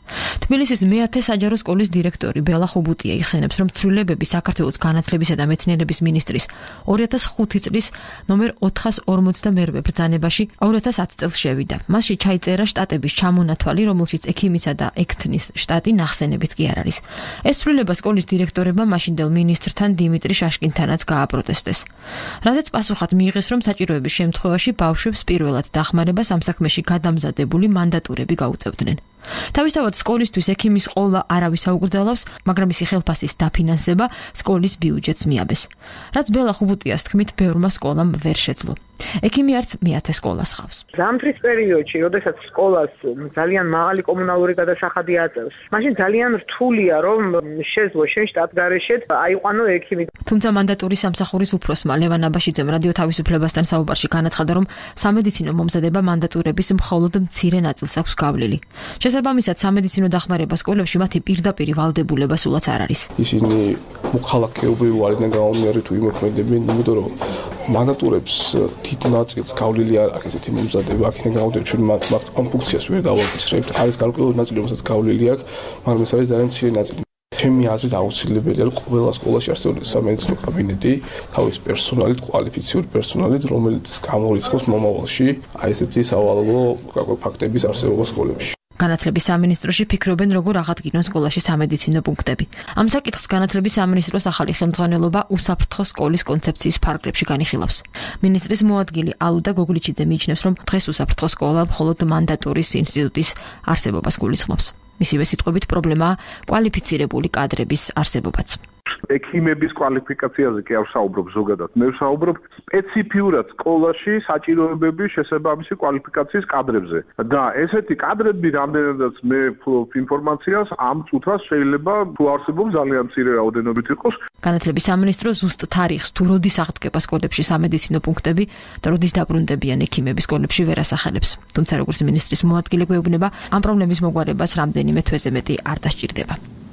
თბილისის მეათე საჯარო სკოლის დირექტორი ბელა ხუბუტია იხსენებს, რომ ცვლილებები საქართველოს განათლებისა და მეცნიერების მინისტრის ორი ათას ხუთი წლის ნომერ ოთხას ორმოცდამერვე ბრძანებაში ორი ათას ათი წელს შევიდა. მასში ჩაიწერა შტატების ჩამონათვალი, რომელშიც ექიმისა და ექთნის შტატი ნახსენებიც კი არ არის. ეს ცვლილება სკოლის დირექტორებმა მაშინდელ მინისტრთან დიმიტრი შაშკინთანაც გააპროტესტეს. რაზეც პასუხად მიიღეს, რომ საჭიროების შემთხვევაში ბავშვებს პირველად დახმარებას ამ საქმეში გადამზადებული მანდატურები გაუწევდნენ. თავისთავად სკოლისთვის ექიმის ყოლა არავის აუკრძალავს, მაგრამ მისი ხელფასის დაფინანსება სკოლის ბიუჯეტს მიაბეს. რაც ბელა ხუბუტიას თქმით, ბევრმა სკოლამ ვერ შეძლო. ექიმი არც მეათე სკოლას ხავს. ზამთრის პერიოდში, როდესაც სკოლას ძალიან მაღალი კომუნალური გადასახადი აწევს, მაშინ ძალიან რთულია, რომ შეძლო შენ შტატგარეშედ აიყვანო ექიმი. თუმცა მანდატურის სამსახურის უფროსმა ლევან აბაშიძემ რადიო თავისუფლებასთან საუბარში განაცხადა, რომ სამედიცინო მომზადება მანდატურების მხოლოდ მცირე ნაწილს აქვს გავლილი. შესაბამისად, სამედიცინო დახმარება სკოლებში მათი პირდაპირი ვალდებულება სულაც არ არის. ისინი მოქალაქეობრივ არიდან გამომდინარე თუ იმოქმედებენ, იმიტომ რომ მანდატურებს თით ნაწილს გავლილი არ აქვს ესეთი მომზადება, აქედან გამომდინარე ჩვენ მათ ამ ფუნქციას ვერ დავაკისრებთ. არის გარკვეული ნაწილი, რომელსაც გავლილი აქვს, მაგრამ ეს არის ძალიან მცირე ნაწილი. ჩემი აზრით აუცილებელია, რომ ყველა სკოლაში არსებობს სამედიცინო კაბინეტი, თავის პერსონალით, კვალიფიციური პერსონალით, რომელიც გამორიცხავს მომავალში აი ესეთი სავალალო ფაქტების არსებობა სკოლებში. განათლების სამინისტროში ფიქრობენ, როგორ აღადგინონ სკოლაში სამედიცინო პუნქტები. ამ საკითხს განათლების სამინისტროს ახალი ხელმძღვანელობა უსაფრთხო სკოლის კონცეფციის ფარგლებში განიხილავს. მინისტრის მოადგილე ალუდა გოგლიჩიძე მიიჩნევს, რომ დღეს უსაფრთხო სკოლა მხოლოდ მანდატურის ინსტიტუტის არსებობას გულისხმობს. მისივე სიტყვებით პრობლემაა კვალიფიცირებული კადრების არსებობაც. ექიმების კვალიფიკაციაზე კი არ ვსაუბრობ ზოგადად. მე ვსაუბრობ სპეციფიურად სკოლაში საჭიროებების შესაბამისი კვალიფიკაციის კადრებზე. და ესეთი კადრები, რამდენადაც მე ვფლობ ინფორმაციას, ამ წუთას შეიძლება თუ არსებობს ძალიან მცირე რაოდენობით იყოს. განათლების სამინისტრო ზუსტ თარიღს თუ როდის აღდგება სკოლებში სამედიცინო პუნქტები და როდის დაბრუნდებიან ექიმები სკოლებში ვერ ასახელებს. თუმცა როგორც მინისტრის მოადგილე გვეუბნება, ამ პრობლემის მოგვარებას რამდენიმე თვეზე მეტი არ დასჭირდება.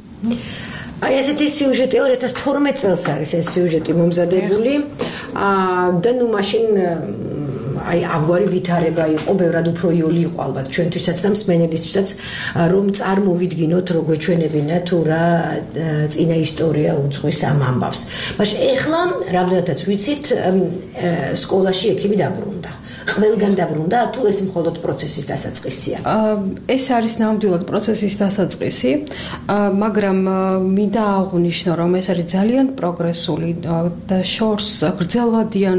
აი ესეთი სიუჟეტი ორი ათას თორმეტ წელს არის ეს სიუჟეტი მომზადებული. აა და ნუ მაშინ აი ამგვარი ვითარება იყო, ბევრად უფრო იოლი იყო ალბათ ჩვენთვისაც და მსმენელისთვისაც, რომ წარმოვიდგინოთ, რო გვეჩვენებინა თუ რა წინა ისტორია უძღვის ამ ამბავს. მაშინ ეხლა რამდენადაც ვიცით, სკოლაში ექიმი დაბრუნდა. ყველგან დაბრუნდა თუ ეს მხოლოდ პროცესის დასაწყისია? ეს არის ნამდვილად პროცესის დასაწყისი, მაგრამ მინდა აღვნიშნო, რომ ეს არის ძალიან პროგრესული და შორს გრძელვადიან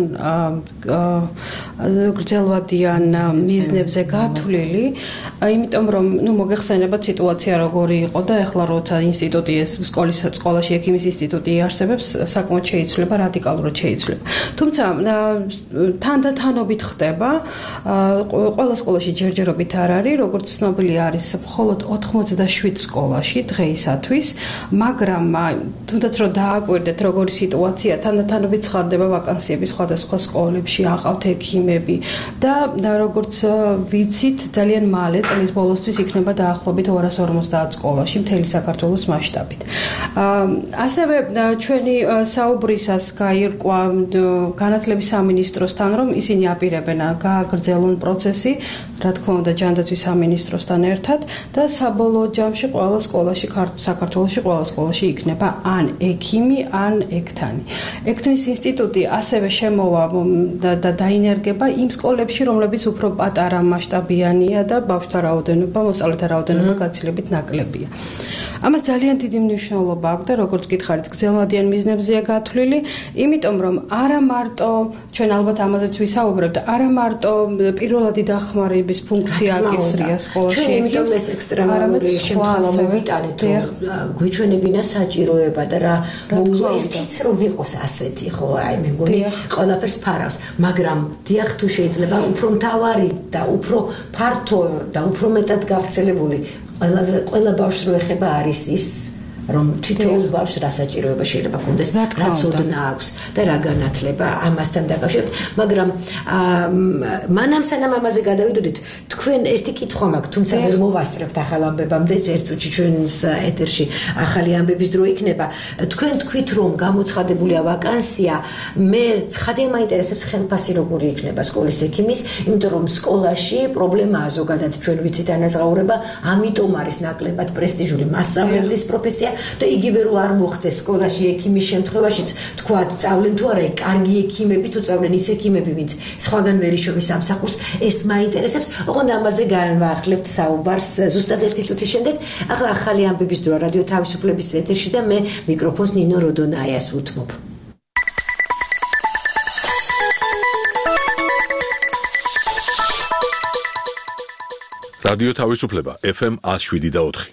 გრძელვადიან მიზნებზე გათვლილი, იმიტომ რომ ნუ მოგეხსენებათ სიტუაცია როგორი იყო და ეხლა როცა ინსტიტუტი ეს სკოლის სკოლაში ექიმის ინსტიტუტი არსებობს, საკმაოდ შეიცვლება, რადიკალურად შეიცვლება. თუმცა თანდათანობით ხდება ყველა სკოლაში ჯერჯერობით არ არის, როგორც ცნობილი არის, მხოლოდ ოთხმოცდაშვიდ სკოლაში დღეისათვის, მაგრამ თუნდაც რომ დააკვირდეთ როგორი სიტუაცია, თანდათანობით ცხადდება ვაკანსიები სხვადასხვა სკოლებში, აყავთ ექიმები და როგორც ვიცით, ძალიან მალე წლის ბოლოსთვის იქნება დაახლოებით ორას ორმოცდაათ სკოლაში მთელი საქართველოს მასშტაბით. ასევე ჩვენი საუბრისას გაირკვა განათლების სამინისტროსთან, რომ ისინი აპირებენ გააგრძელონ პროცესი, რა თქმა უნდა, ჯანდაცვის სამინისტროსთან ერთად და საბოლოო ჯამში ყველა სკოლაში, საქართველოში ყველა სკოლაში იქნება ან ექიმი, ან ექთანი. ექთნის ინსტიტუტი ასევე შემოვა და დაინერგება იმ სკოლებში, რომლებიც უფრო პატარა მასშტაბიანია და ბავშვთა რაოდენობა, მოსწავლეთა რაოდენობა გაცილებით ნაკლებია. ამას ძალიან დიდი მნიშვნელობა აქვს და როგორც გითხარით, გრძელვადიან მიზნებზეა გათვლილი, იმიტომ რომ არა მარტო ჩვენ ალბათ ამაზეც ვისაუბრებთ, არა მარტო პირველადი დახმარების ფუნქცია აკისრია სკოლაში. ჩვენ იმიტომ ეს ექსტრემალური შემთხვევა მოვიტანეთ, რომ გვიჩვენებინა საჭიროება და რა ერთიც რომ ვიყოს ასეთი, ხო, აი მე მგონი ყველაფერს ფარავს, მაგრამ დიახ თუ შეიძლება უფრო მთავარი და უფრო ფართო და უფრო მეტად გავრცელებული ყველაზე ყველა ბავშვს რო ეხება არის ის რომ თითოეულ ბავშვს რა საჭიროება შეიძლება კონდეს, რა ცოდნა აქვს და რა განათლება ამასთან დაკავშირებით, მაგრამ მანამ სანამ ამაზე გადავიდოდით, თქვენ ერთი კითხვა მაქვს, თუმცა ვერ მოვასწრებთ ახალ ამბებამდე, ერთ წუთში ჩვენს ეთერში ახალი ამბების დრო იქნება. თქვენ თქვით რომ გამოცხადებულია ვაკანსია, მე ცხადია მაინტერესებს ხელფასი როგორი იქნება სკოლის ექიმის, იმიტომ რომ სკოლაში პრობლემაა ზოგადად ჩვენ ვიცით ანაზღაურება, ამიტომ არის ნაკლებად პრესტიჟული მასწავლებლის პროფესია და იგივე რო არ მოხდეს სკოლაში ექიმის შემთხვევაშიც, თქვათ, სწავლენ თუ არა კარგი ექიმები თუ სწავლენ ის ექიმები, ვინც სხვაგან ვერ იშოვის სამსახურს, ეს მაინტერესებს. ოღონდ ამაზე განვაახლებთ საუბარს ზუსტად ერთი წუთის შემდეგ. ახლა ახალი ამბების დრო რადიო თავისუფლების ეთერში და მე მიკროფონს ნინო როდონაიას ვუთმობ. რადიო თავისუფლება ეფ ემ one oh seven და four.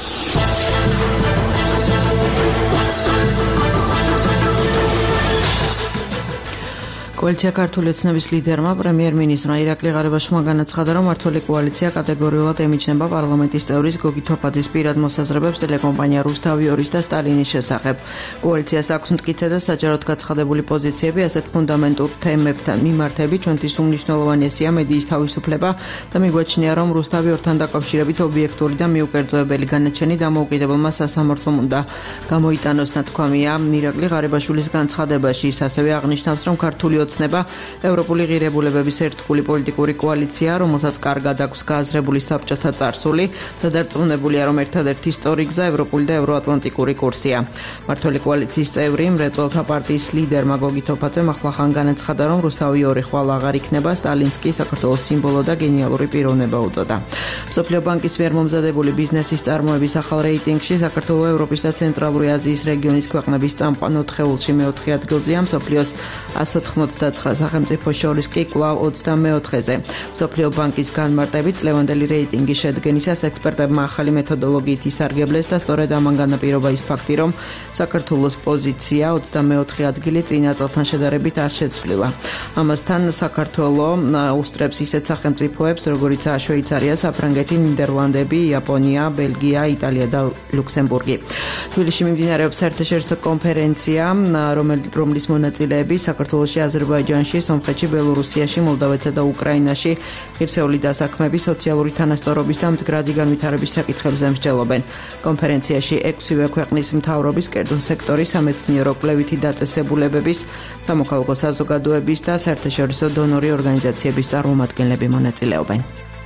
კოალიცია ქართული ოცნების ლიდერმა პრემიერ-მინისტრმა ირაკლი ღარიბაშვილმა განაცხადა, რომ მართული კოალიცია კატეგორიულად ემიჯნება პარლამენტის წევრის გოგი თოფაძის პირად მოსაზრებებს ტელეკომპანია რუსთავი ორის და სტალინის შესახებ. კოალიციას აქვს მტკიცე და საჯაროდ გაცხადებული პოზიციები ასეთ ფუნდამენტურ თემებთან მიმართები, ჩვენთვის უმნიშვნელოვანესია მედიის თავისუფლება და მიგვაჩნია, რომ რუსთავი ორთან დაკავშირებით ობიექტური და მიუკერძოებელი განაჩენი დამოუკიდებელმა სასამართლომ უნდა გამოიტანოს, ნათქვამია ირაკლი ღარიბაშვილის განცხადებაში. ის ასევე აღნიშნავს, რომ ქართული ოცნება ევროპული ღირებულებების ერთგული პოლიტიკური კოალიცია, რომელსაც კარგად აქვს გააზრებული საბჭოთა წარსული და დარწმუნებულია, რომ ერთადერთი სწორი გზა ევროპული და ევროატლანტიკური კურსია. მართული კოალიციის წევრი მრეწველთა პარტიის ლიდერმა გოგი თოფაძემ ახლახან განაცხადა, რომ რუსთავი ორი ხვალ აღარ იქნება, სტალინს კი საქართველოს სიმბოლო და გენიალური პიროვნება უწოდა. მსოფლიო ბანკის მიერ მომზადებული ბიზნესის წარმოების ახალ რეიტინგში საქართველო ევროპის და ცენტრალური აზიის რეგიონის ქვეყნების წამყვან ოთხეულში მეოთხე ადგილზეა, მსოფლიოს one otkhotkhomedsette სახელმწიფო შორის კი კვლავ ოცდამეოთხეზე. მსოფლიო ბანკის განმარტებით წლევანდელი რეიტინგის შედგენისას ექსპერტებმა ახალი მეთოდოლოგიით ისარგებლეს და სწორედ ამან განაპირობა ის ფაქტი, რომ საქართველოს პოზიცია ოცდამეოთხე ადგილი წინა წელთან შედარებით არ შეცვლილა. ამასთან საქართველო უსწრებს ისეთ სახელმწიფოებს, როგორიცაა შვეიცარია, საფრანგეთი, ნიდერლანდები, იაპონია, ბელგია, იტალია და ლუქსემბურგი. თბილისში მიმდინარეობს საერთაშორისო კონფერენცია, რომლის მონაწილეები საქართველოში, აზერბაიჯანში, სომხეთში, ბელორუსიაში, მოლდავეთსა და უკრაინაში ღირსეული დასაქმები, სოციალური თანასწორობის და მდგრადი განვითარების საკითხებზე მსჯელობენ. კონფერენციაში ექვსივე ქვეყნის მთავრობის, კერძო სექტორის, სამეცნიერო კვლევითი დაწესებულებების, სამოქალაქო საზოგადოების და საერთაშორისო დონორი ორგანიზაციების წარმომადგენლები მონაწილეობენ.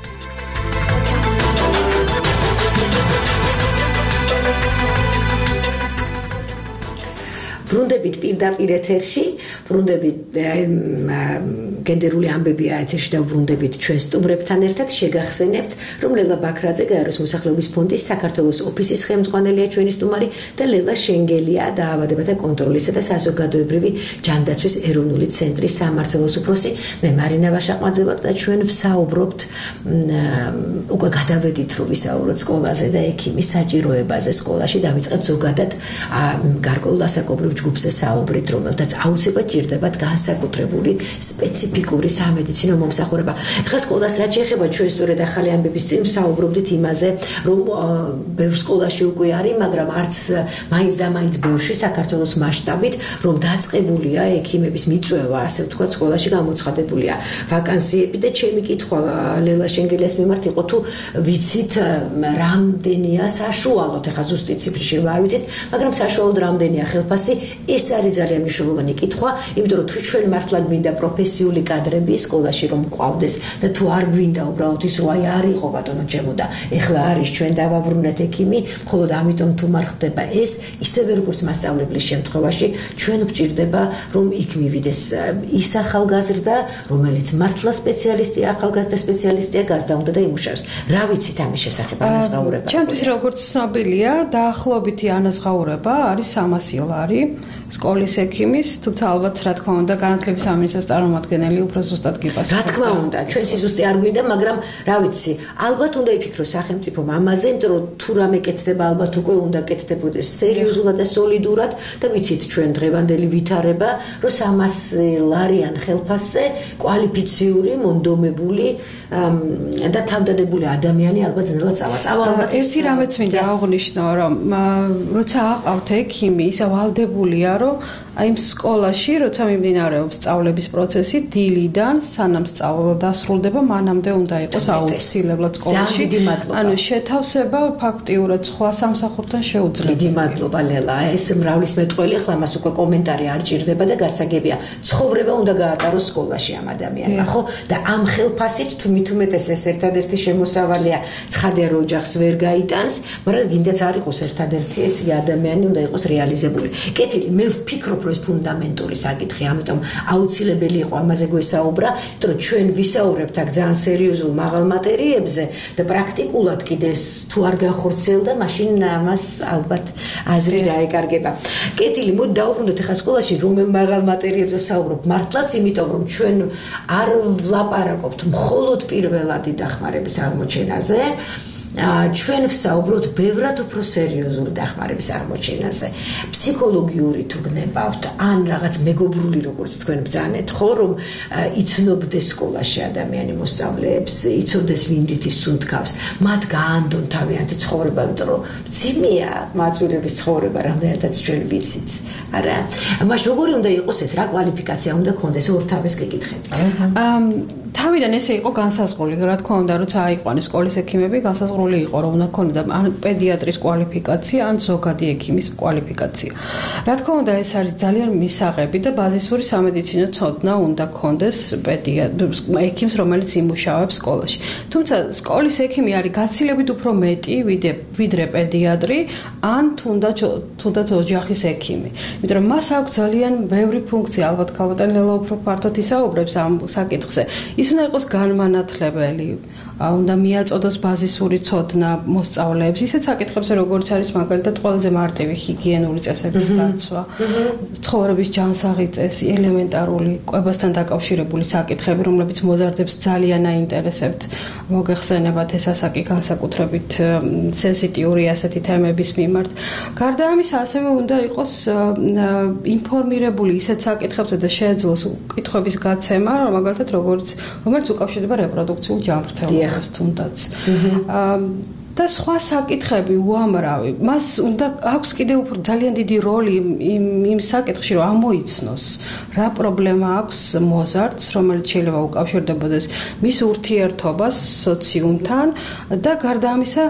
ბრუნდებით პირდაპირ ეთერში, ბრუნდებით გენდერული ამბებია ეთერში და ბრუნდებით ჩვენ სტუმრებთან ერთად შეგახსენებთ, რომ ლელა ბაქრაძე გაეროს მოსახლეობის ფონდის საქართველოს ოფისის ხელმძღვანელია ჩვენი სტუმარი და ლელა შენგელია დაავადებათა კონტროლისა და საზოგადოებრივი ჯანდაცვის ეროვნული ცენტრის სამმართველოს უფროსი. მე მარინა ვაშაყმაძე ვარ და ჩვენ ვსაუბრობთ უკვე გადავედით რომ ვისაუბროთ სკოლაზე და ექიმის საჭიროებაზე სკოლაში, დავიწყეთ ზოგადად გარკვეულ ასაკობრივ ჯგუფზე საუბრით, რომელთაც აუცილებლად ჭირდებათ განსაკუთრებული სპეციფიკური სამედიცინო მომსახურება. ეხლა სკოლას რაც შეეხება, ჩვენ სწორედ ახალი ამბების წინ საუბრობდით იმაზე, რომ ბევრ სკოლაში უკვე არის, მაგრამ არც მაინც და მაინც ბევრში საქართველოს მასშტაბით, რომ დაწყებულია ექიმების მიწვევა, ასე ვთქვათ, სკოლაში გამოცხადებულია ვაკანსიები და ჩემი კითხვა ლელა შენგელიას მიმართ იყო, თუ ვიცით რამდენია საშუალოდ, ეხლა ზუსტი ციფრი არ ვიცით, მაგრამ საშუალოდ რამდენია ხელფასი. ეს არის ძალიან მნიშვნელოვანი კითხვა, იმიტომ რომ თუ ჩვენ მართლა გვინდა პროფესიული კადრები სკოლაში რომ მყავდეს და თუ არ გვინდა უბრალოდ ის რომ აი არ იყო ბატონო ჩემო და ეხლა არის ჩვენ დავაბრუნეთ ექიმი, მხოლოდ ამიტომ თუ არ ხდება ეს, ისევე როგორც მასწავლებლის შემთხვევაში, ჩვენ გვჭირდება რომ იქ მივიდეს ის ახალგაზრდა, რომელიც მართლა სპეციალისტია, ახალგაზრდა სპეციალისტია, გაზდაუნდა და იმუშავებს. რა ვიცით ამის შესახებ ანაზღაურება? ჩემთვის როგორც ცნობილია, დაახლოებითი ანაზღაურება არის სამასი ლარი. სკოლის ექიმის, თუმცა ალბათ რა თქმა უნდა განათლების სამინისტროს წარმომადგენელი უფრო ზუსტად გიპასუხებდა. რა თქმა უნდა, ჩვენ სიზუსტე არ გვინდა, მაგრამ რა ვიცი, ალბათ უნდა იფიქროს სახელმწიფომ ამაზე, იმიტომ რომ თუ რამე კეთდება, ალბათ უკვე უნდა კეთდებოდეს სერიოზულად და სოლიდურად და ვიცით ჩვენ დღევანდელი ვითარება, რომ სამასი ლარიან ხელფასზე კვალიფიციური, მონდომებული და თავდადებული ადამიანი ალბათ ძნელად წავა. ერთი რამეც მინდა აღვნიშნო, რომ როცა აყავთ ექიმი, ისე ვალდებულია, რომ აი იმ სკოლაში, როცა მიმდინარეობს სწავლების პროცესი, დილიდან სანამ სწავლა დასრულდება, მანამდე უნდა იყოს აუცილებლად სკოლაში. ანუ შეთავსება ფაქტიურად სხვა სამსახურთან შეუძლია. დიდი მადლობა ლელა. ეს მრავლის მეტყველი, ახლა მას უკვე კომენტარი არ ჭირდება და გასაგებია. ცხოვრება უნდა გაატაროს სკოლაში ამ ადამიანმა, ხო? და ამ ხელფასით თუ მით უმეტეს ეს ერთადერთი შემოსავალია, ცხადია რომ ოჯახს ვერ გაიტანს, მაგრამ გინდაც არ იყოს ერთადერთი ეს ადამიანი უნდა იყოს რეალიზებული. კეთილი, მე ვფიქრობ ეს ფუნდამენტური საკითხი, ამიტომ აუცილებელი იყო ამაზე გვესაუბრა, იმიტომ რომ ჩვენ ვისაუბრებთ აქ ძალიან სერიოზულ მაღალ მატერიებზე და პრაქტიკულად კიდე თუ არ განხორციელდა, მაშინ ამას ალბათ აზრი დაეკარგება. კეთილი, მოდი დავუბრუნდეთ ახლა სკოლაში რომელ მაღალ მატერიებზე ვსაუბრობ, მართლაც იმიტომ რომ ჩვენ არ ვლაპარაკობთ მხოლოდ პირველადი დახმარების აღმოჩენაზე, ჩვენ ვსაუბრობთ ბევრად უფრო სერიოზული დახმარების აღმოჩენაზე. ფსიქოლოგიური თუ გნებავთ, ან რაღაც მეგობრული როგორც თქვენ ბრძანეთ, ხო, რომ იცნობდეს სკოლაში ადამიანი მოსწავლეებს, იცოდეს ვინ რითი სუნთქავს, მათ გაანდონ თავიანთი ცხოვრება, იმიტომ რომ ძიმეა მაწვირების ცხოვრება, რამდენადაც ჩვენ ვიცით. არა, მაშინ როგორი უნდა იყოს ეს, რა კვალიფიკაცია უნდა ქონდეს, ორთავეს გეკითხები. თავიდან ესე იყო განსაზღვრული, რა თქმა უნდა, როცა აიყვანეს სკოლის ექიმები, განსაზღვრული იყო, რომ უნდა ქონოდა ან პედიატრის კვალიფიკაცია, ან ზოგადი ექიმის კვალიფიკაცია. რა თქმა უნდა, ეს არის ძალიან მისაღები და ბაზისური სამედიცინო ცოდნა უნდა ქონდეს პედიატრს, ექიმს, რომელიც იმუშავებს სკოლაში. თუმცა სკოლის ექიმი არის გაცილებით უფრო მეტი, ვიდრე პედიატრი, ან თუნდაც თუნდაც ოჯახის ექიმი. იმიტომ რომ მას აქვს ძალიან ბევრი ფუნქცია, ალბათ ქალბატონი ლელა უფრო ფართოდ ისაუბრებს ამ საკითხზე. ის უნდა იყოს განმანათლებელი, უნდა მიაწოდოს ბაზისური ცოდნა მოსწავლეებს, ისეთ საკითხებზე, როგორც არის მაგალითად ყველაზე მარტივი ჰიგიენური წესების დაცვა, ცხოვრების ჯანსაღი წესი, ელემენტარული კვებასთან დაკავშირებული საკითხები, რომლებიც მოზარდებს ძალიან აინტერესებთ. მოგეხსენებათ ეს ასაკი განსაკუთრებით სენსიტიური ასეთი თემების მიმართ. გარდა ამისა, ასევე უნდა იყოს ინფორმირებული ისეთ საკითხებზე და შეეძლოს კითხვების გაცემა, მაგალითად როგორც რომელიც უკავშირდება რეპროდუქციულ ჯანმრთელობას თუნდაც. და სხვა საკითხები უამრავი. მას უნდა აქვს კიდევ უფრო ძალიან დიდი როლი იმ იმ საკითხში, რომ ამოიცნოს რა პრობლემა აქვს მოზარდს, რომელიც შეიძლება უკავშირდებოდეს მის ურთიერთობას სოციუმთან და გარდა ამისა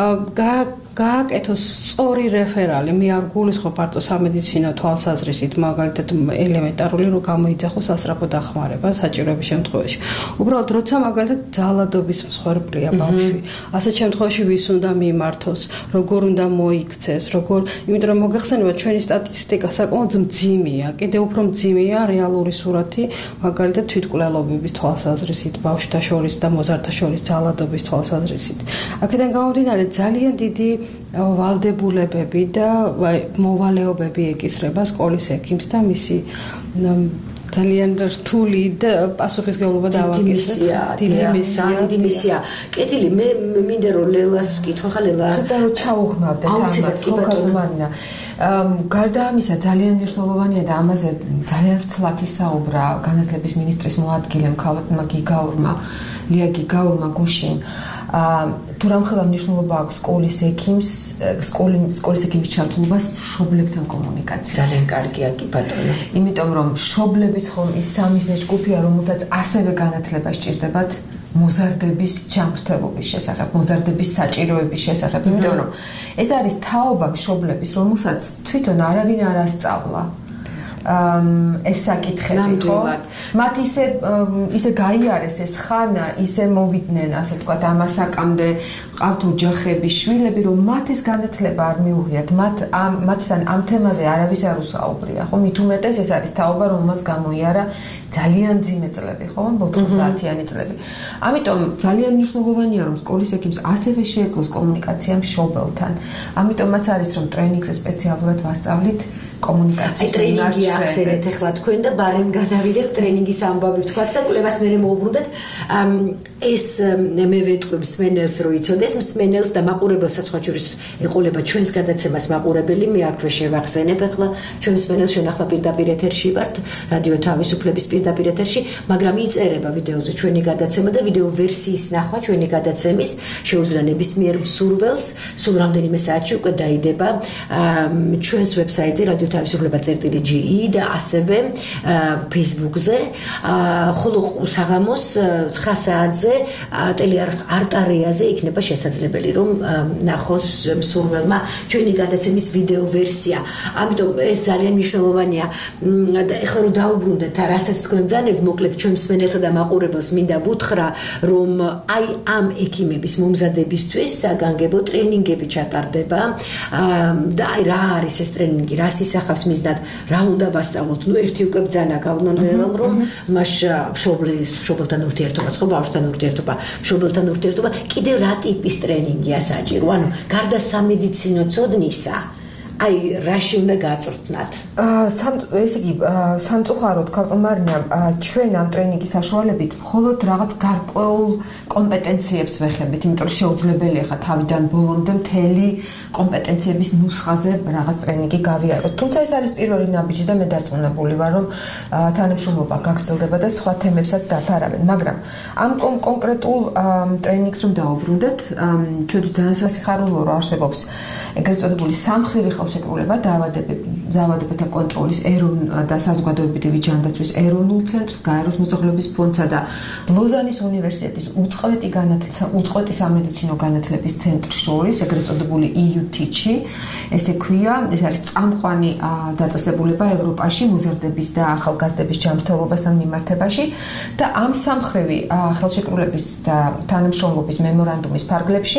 გააკეთოს სწორი რეფერალი. მე არ გულისხმობ მარტო სამედიცინო თვალსაზრისით, მაგალითად ელემენტარული რომ გამოიძახოს სასწრაფო დახმარება საჭიროების შემთხვევაში. უბრალოდ როცა მაგალითად ძალადობის მსხვერპლია ბავშვი, ასეთ შემთხვევაში ვის უნდა მიმართოს, როგორ უნდა მოიქცეს, როგორ, იმიტომ რომ მოგეხსენებათ ჩვენი სტატისტიკა საკმაოდ მძიმეა, კიდევ უფრო მძიმეა რეალური სურათი, მაგალითად თვითმკვლელობების თვალსაზრისით, ბავშვთა შორის და მოზარდთა შორის ძალადობის თვალსაზრისით. აქედან გამომდინარე ძალიან დიდი ვალდებულებები და მოვალეობები ეკისრება სკოლის ექიმს და მისი ძალიან რთული და პასუხისმგებლობა დავაკისრეთ. დიდი მისია, დიდი მისია. კეთილი, მე მინდა რომ ლელას ვკითხო, ხა ლელა. ცოტა რომ ჩაუღმავდეთ ამას, ხო კატუმანა. გარდა ამისა ძალიან მნიშვნელოვანია და ამაზე ძალიან ვრცლად ისაუბრა განათლების მინისტრის მოადგილე მქალბატონმა გიგაურმა, ლია გიგაურმა გუშინ. თუ რამხელა მნიშვნელობა აქვს სკოლის ექიმს, სკოლის ექიმის ჩართულობას მშობლებთან კომუნიკაცია. ძალიან კარგია კი ბატონო. იმიტომ რომ მშობლების ხომ ის სამიზნე ჯგუფია, რომელთაც ასევე განათლება სჭირდებათ მოზარდების ჯანმრთელობის შესახებ, მოზარდების საჭიროების შესახებ, იმიტომ რომ ეს არის თაობა მშობლების, რომელსაც თვითონ არავინ არ ასწავლა. ეს საკითხები, ხო? მათ ისე ისე გაიარეს ეს ხანა, ისე მოვიდნენ, ასე ვთქვათ, ამასაკამდე ყავთ ოჯახები, შვილები, რომ მათ ეს განათლება არ მიუღიათ, მათ ამ მათთან ამ თემაზე არავის არ უსაუბრია, ხო? მით უმეტეს ეს არის თაობა, რომელსაც გამოიარა ძალიან მძიმე წლები, ხო? ოთხმოცდაათიანი წლები. ამიტომ ძალიან მნიშვნელოვანია, რომ სკოლის ექიმს ასევე შეეძლოს კომუნიკაცია მშობელთან. ამიტომაც არის, რომ ტრენინგზე სპეციალურად ვასწავლით კომუნიკაციის ტრენინგი ახსენეთ ახლა თქვენ და ბარემ გადავიდეთ ტრენინგის ამბავი ვთქვათ და კვლევას მერე მოუბრუნდეთ ეს მე ვეთქვი მსმენელს რო იცოდეს მსმენელს და მაყურებელსაც სხვა შორის ეყოლება ჩვენს გადაცემას მაყურებელი მე აქვე შევახსენებ ახლა ჩვენ მსმენელს ჩვენ ახლა პირდაპირ ეთერში ვართ რადიო თავისუფლების პირდაპირ ეთერში მაგრამ იწერება ვიდეოზე ჩვენი გადაცემა და ვიდეო ვერსიის ნახვა ჩვენი გადაცემის შეუძლია ნებისმიერ მსურველს სულ რამდენიმე საათში უკვე დაიდება ჩვენს ვებსაიტზე რადიო თავისუფლება წერტილი ჯი ი და ასევე Facebook-ზე ხოლო საღამოს ცხრა საათზე ტელეარტარიაზე იქნება შესაძლებელი რომ ნახოს მსურველმა ჩვენი გადაცემის ვიდეო ვერსია ამიტომ ეს ძალიან მნიშვნელოვანია და ეხლა რომ დაუბრუნდეთ რასაც თქვენ ბრძანებთ მოკლედ ჩვენ მსმენელსა და მაყურებელს მინდა ვუთხრა რომ აი ამ ექიმების მომზადებისთვის საგანგებო ტრენინგები ჩატარდება და აი რა არის ეს ტრენინგი რას ისახავს მიზნად რა უნდა ვასწავლოთ ნუ ერთი უკვე ბრძანა გავვნანელამ რომ მას მშობლის მშობელთან ურთიერთობა ხო ბავშვთან ურთიერთობა მშობელთან ურთიერთობა კიდევ რა ტიპის ტრენინგია საჭირო ანუ გარდა სამედიცინო ცოდნისა აი რაში უნდა გაწვრთნათ ესე იგი სამწუხაროდ ქალბატონ მარინა ჩვენ ამ ტრენინგის საშუალებით მხოლოდ რაღაც გარკვეულ კომპეტენციებს ვეხებით იმიტომ რომ შეუძლებელია ხა თავიდან ბოლომდე მთელი კომპეტენციების ნუსხაზე რაღაც ტრენინგი გავიაროთ თუმცა ეს არის პირველი ნაბიჯი და მე დარწმუნებული ვარ რომ თანამშრომლობა გაგრძელდება და სხვა თემებსაც დაფარავენ მაგრამ ამ კონკრეტულ ტრენინგს რომ დაუბრუნდეთ ჩვენ ძალიან სასიხარულო რომ არსებობს ეგრეთ წოდებული სამხრივი ხელშეკრულება დაავადებათა კონტროლის და საზოგადოებრივი ჯანდაცვის ეროვნულ ცენტრს, გაეროს მოსახლეობის ფონდსა და ლოზანის უნივერსიტეტის უწყვეტი უწყვეტი სამედიცინო განათლების ცენტრს შორის, ეგრეთ წოდებული ი იუ თი-ში, ესე ქვია, ეს არის წამყვანი დაწესებულება ევროპაში მოზარდების და ახალგაზრდების ჯანმრთელობასთან მიმართებაში და ამ სამხრივი ხელშეკრულების და თანამშრომლობის მემორანდუმის ფარგლებში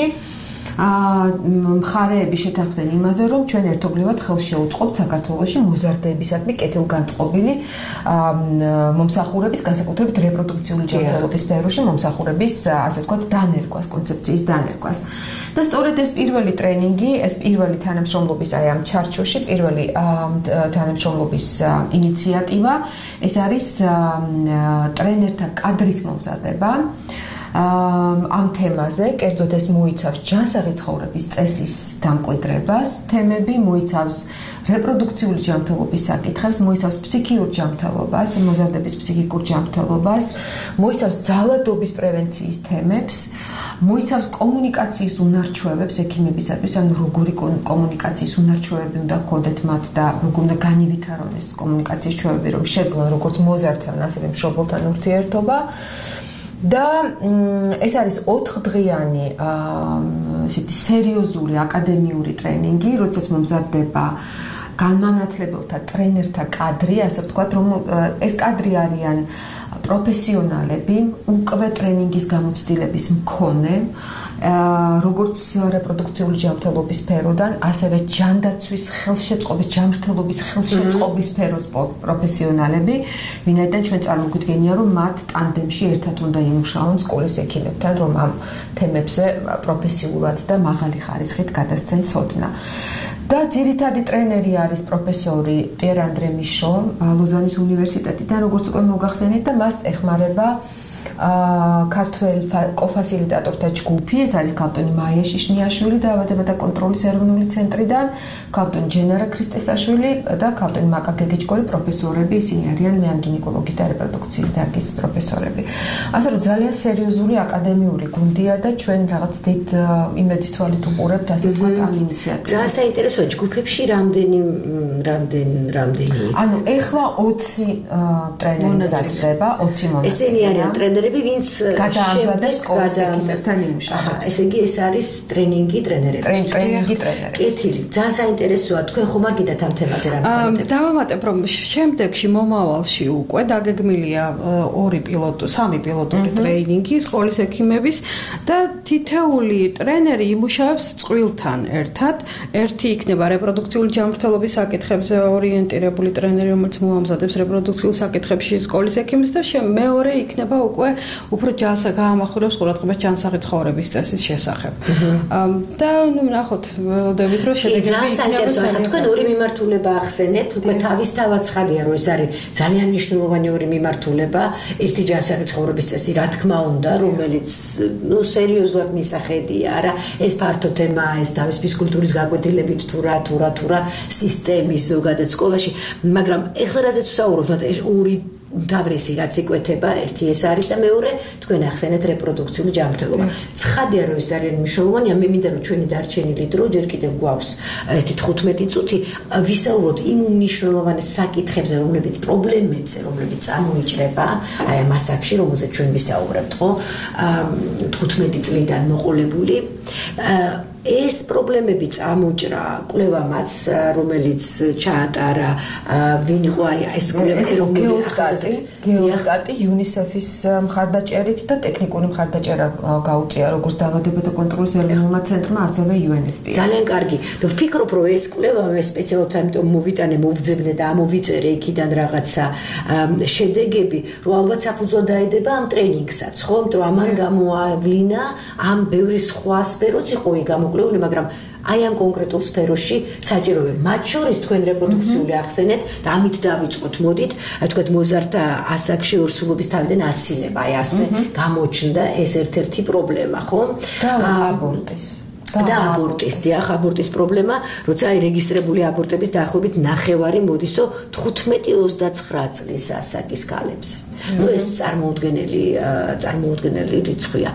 მხარეები შეთანხმდნენ იმაზე, რომ ჩვენ ერთობლივად ხელს შეუწყობთ საქართველოში მოზარდებისადმი კეთილგანწყობილი მომსახურების, განსაკუთრებით რეპროდუქციული ჯანმრთელობის სფეროში მომსახურების, ასე ვთქვათ, დანერგვას, კონცეფციის დანერგვას. და სწორედ ეს პირველი ტრენინგი, ეს პირველი თანამშრომლობის აი ამ ჩარჩოში, პირველი თანამშრომლობის ინიციატივა, ეს არის ტრენერთა კადრის მომზადება. ამ თემაზე, კერძოდ ეს მოიცავს ჯანსაღი ცხოვრების წესის დამკვიდრებას, თემები მოიცავს რეპროდუქციული ჯანმრთელობის საკითხებს, მოიცავს ფსიქიურ ჯანმრთელობას, მოზარდების ფსიქიკურ ჯანმრთელობას, მოიცავს ძალადობის პრევენციის თემებს, მოიცავს კომუნიკაციის უნარჩვევებს ექიმებისათვის, ანუ როგორი კომუნიკაციის უნარჩვევები უნდა ჰქონდეთ მათ და როგორ უნდა განივითარონ ეს კომუნიკაციის ჩვევები, რომ შეძლონ როგორც მოზარდთან, ასევე მშობელთან ურთიერთობა. და ეს არის ოთხდღიანი ესეთი სერიოზული აკადემიური ტრენინგი, როდესაც მომზადდება განმანათლებელთა ტრენერთა კადრი, ასე ვთქვათ, რომ ეს კადრი არიან პროფესიონალები, უკვე ტრენინგის გამოცდილების მქონე, როგორც რეპროდუქციული ჯანმრთელობის სფეროდან, ასევე ჯანდაცვის ხელშეწყობის, ჯანმრთელობის ხელშეწყობის სფეროს პროფესიონალები, ვინაიდან ჩვენ წარმოგვიდგენია, რომ მათ ტანდემში ერთად უნდა იმუშაონ სკოლის ექიმებთან, რომ ამ თემებზე პროფესიულად და მაღალი ხარისხით გადასცენ ცოდნა. და ძირითადი ტრენერი არის პროფესორი პიერ ანდრე მიშო, ლოზანის უნივერსიტეტიდან, როგორც უკვე მოგახსენეთ და მას ეხმარება ქართველ კოფასილიტატორთა ჯგუფი, ეს არის ქალბატონი მაია შიშნიაშვილი დაავადებათა კონტროლის ეროვნული ცენტრიდან, ქალბატონი ჯენარა ქრისტესაშვილი და ქალბატონი მაკა გეგეჭკორი პროფესორები, ისინი არიან მეანგინეკოლოგიის და რეპროდუქციის დარგის პროფესორები. ასე რომ ძალიან სერიოზული აკადემიური გუნდია და ჩვენ რაღაც დიდ იმედით თვალით უყურებთ ასე ვთქვათ ამ ინიციატივას. ძალიან საინტერესოა ჯგუფებში რამდენი რამდენი რამდენი ანუ ეხლა ოცი ტრენერი მზადდება, ოცი მონაწილე. ესენი არიან ტრენერები ვინც გადაამზადებს სკოლის ექიმებთან იმუშავებს. ესე იგი ეს არის ტრენინგი ტრენერების. ტრენინგი ტრენერების. კეთილი, ძალიან საინტერესოა. თქვენ ხომ აგიდათ ამ თემაზე რამის დამატება? დავამატებ, რომ შემდეგში მომავალში უკვე დაგეგმილია ორი პილოტი, სამი პილოტური ტრენინგი სკოლის ექიმების და თითეული ტრენერი იმუშავებს წყვილთან ერთად. ერთი იქნება რეპროდუქციული ჯანმრთელობის საკითხებზე ორიენტირებული ტრენერი, რომელიც მოამზადებს რეპროდუქციულ საკითხებში სკოლის ექიმს და მეორე იქნება უკვე უფრო ჯანსა გაამახვილებს ყურადღებას ჯანსაღი ცხოვრების წესის შესახებ. და ნუ ნახოთ, ველოდებით რომ შედეგები ძალიან საინტერესოა. თქვენ ორი მიმართულება ახსენეთ, უკვე თავისთავად ცხადია, რომ ეს არის ძალიან მნიშვნელოვანი ორი მიმართულება, ერთი ჯანსაღი ცხოვრების წესი, რა თქმა უნდა, რომელიც ნუ სერიოზულად მისახედია, არა, ეს ფართო თემაა, ეს თავისუფლის კულტურის გაკვეთილებით თუ რა თუ რა თუ რა სისტემის ზოგადად სკოლაში, მაგრამ ეხლა რაზეც ვსაუბრობთ, ეს ორი თავრესი რაც იკვეთება, ერთი ეს არის და მეორე თქვენ ახსენეთ რეპროდუქციული ჯანმრთელობა. ცხადია, რომ ეს ძალიან მნიშვნელოვანია, მე მინდა რომ ჩვენი დარჩენილი დრო ჯერ კიდევ გვაქვს ერთი თხუთმეტი წუთი ვისაუბროთ იმ მნიშვნელოვან საკითხებზე, რომლებიც პრობლემებზე, რომლებიც წარმოიჭრება აი ამ ასაკში, რომელზეც ჩვენ ვისაუბრებთ, ხო? თხუთმეტი წლიდან მოყოლებული. ეს პრობლემები წამოჭრა კვლევამაც, რომელიც ჩაატარა, ვინ იყო აი ეს კვლევები, გეოსტატი, გეოსტატი იუნისეფის მხარდაჭერით და ტექნიკური მხარდაჭერა გაუწია როგორც დაავადებათა კონტროლის ეროვნულმა ცენტრმა, ასევე იუ εν ეფ პი. ძალიან კარგი. და ვფიქრობ, რომ ეს კვლევა მე სპეციალურად ამიტომ მოვიტანე, მოვძებნე და ამოვიწერე იქიდან რაღაცა შედეგები, რომ ალბათ საფუძვლად დაედება ამ ტრენინგსაც, ხო? იმიტომ რომ ამან გამოავლინა ამ ბევრი სხვა სფეროც იყო გამო მაგრამ აი ამ კონკრეტულ სფეროში საჭიროები. მათ შორის თქვენ რეპროდუქციული ახსენეთ და ამით დავიწყოთ, მოდით, აი თქვათ მოზარდთა ასაკში ორსულობის თავიდან აცილება, აი ასე გამოჩნდა ეს ერთ-ერთი პრობლემა, ხო? და აბორტის. და აბორტის, დიახ, აბორტის პრობლემა, როცა აი რეგისტრირებული აბორტების დაახლოებით ნახევარი მოდისო თხუთმეტი ოცდაცხრა წლის ასაკის ქალებზე. ნუ ეს წარმოუდგენელი წარმოუდგენელი რიცხვია.